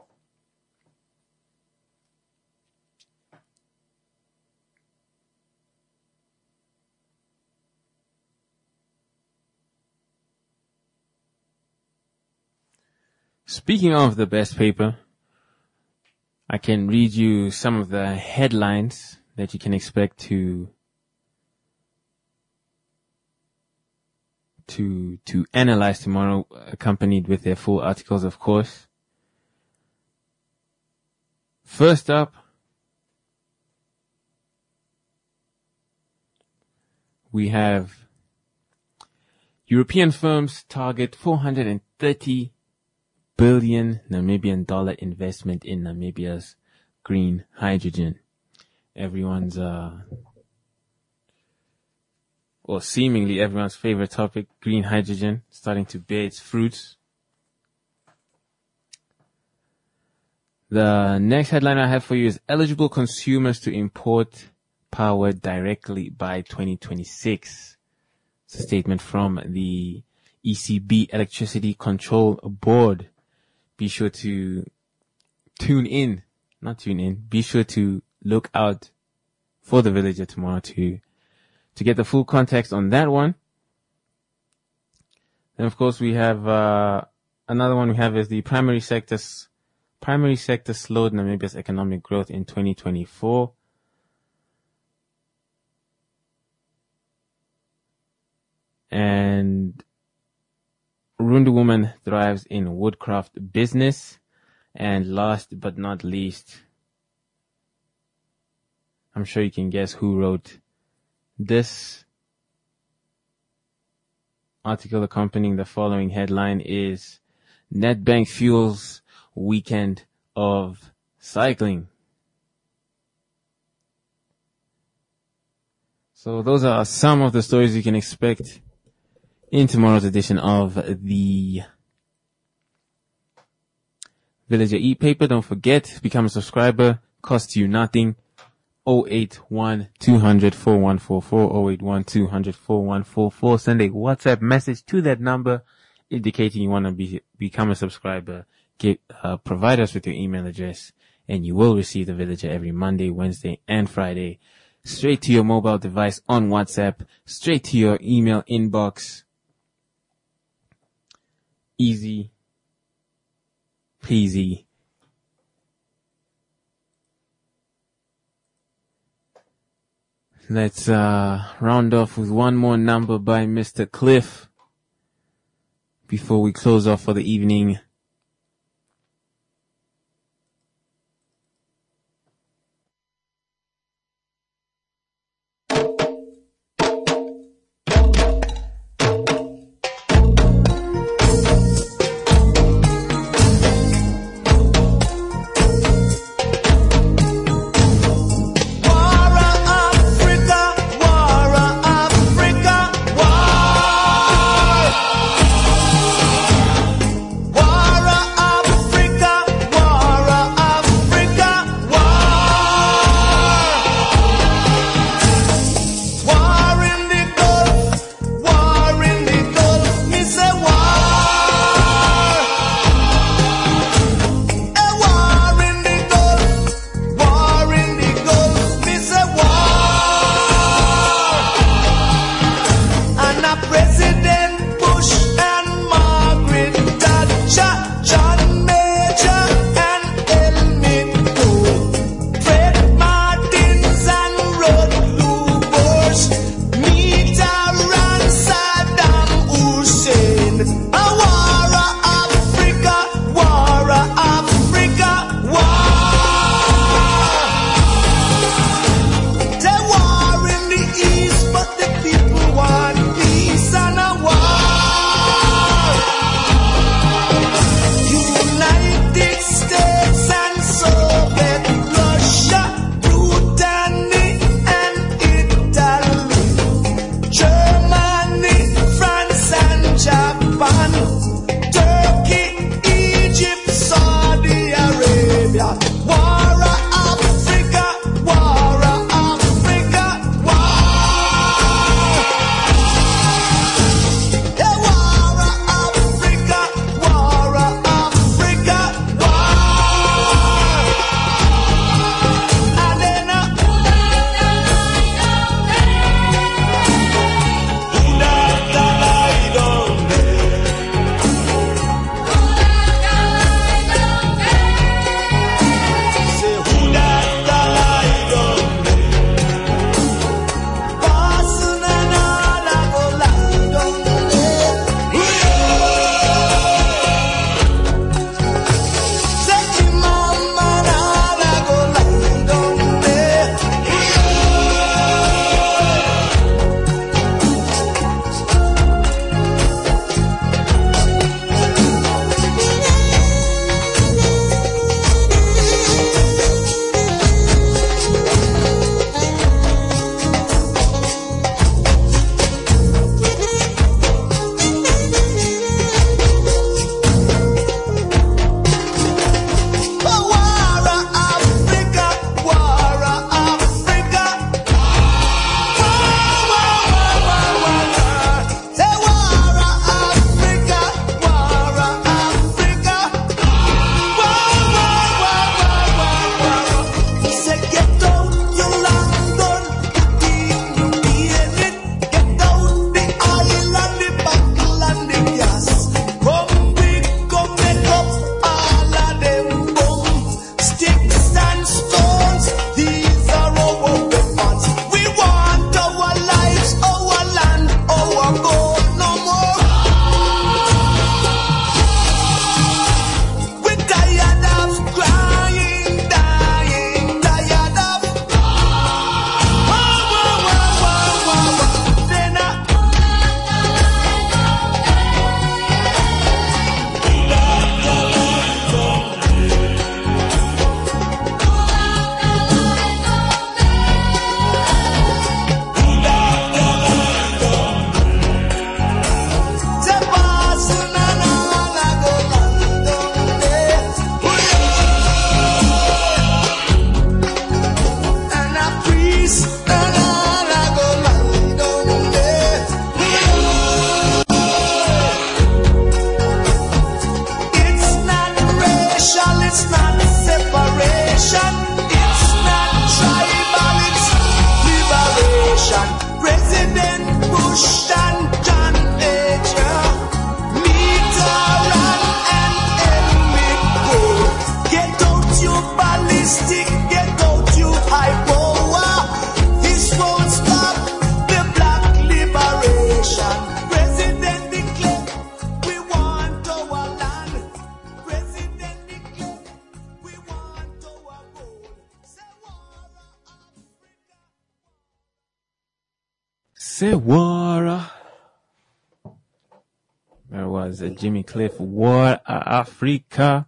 Speaking of the best paper, I can read you some of the headlines that you can expect to analyze tomorrow, accompanied with their full articles, of course. First up, we have European firms target 430 billion Namibian dollar investment in Namibia's green hydrogen. Everyone's, or seemingly everyone's favorite topic, green hydrogen, starting to bear its fruits. The next headline I have for you is eligible consumers to import power directly by 2026. It's a statement from the ECB Electricity Control Board. Be sure to be sure to look out for the Villager tomorrow to get the full context on that one. Then of course we have, another one we have is the primary sector slowed Namibia's economic growth in 2024. And Rundu woman thrives in woodcraft business. And last but not least, I'm sure you can guess who wrote this article accompanying the following headline is Nedbank Fuels Weekend of Cycling. So those are some of the stories you can expect in tomorrow's edition of the Villager e-paper. Don't forget, become a subscriber, costs you nothing. 081-200-4144, 081-200-4144. Send a WhatsApp message to that number indicating you want to become a subscriber. Provide us with your email address and you will receive the Villager every Monday, Wednesday, and Friday straight to your mobile device on WhatsApp, straight to your email inbox. Easy peasy. Let's round off with one more number by Mr. Cliff before we close off for the evening. Say water. There was a Jimmy Cliff, War Africa.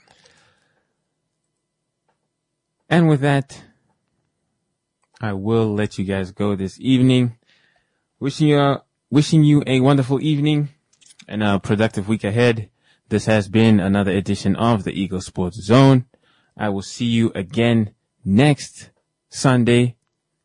And with that, I will let you guys go this evening. Wishing you a wonderful evening and a productive week ahead. This has been another edition of the Eagle Sports Zone. I will see you again next Sunday.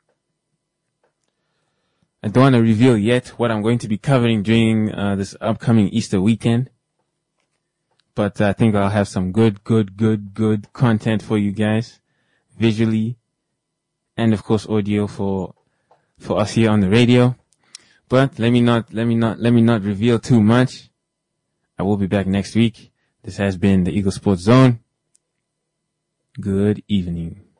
I don't want to reveal yet what I'm going to be covering during this upcoming Easter weekend. But I think I'll have some good content for you guys, visually, and of course audio for us here on the radio. But let me not reveal too much. I will be back next week. This has been the Eagle Sports Zone. Good evening.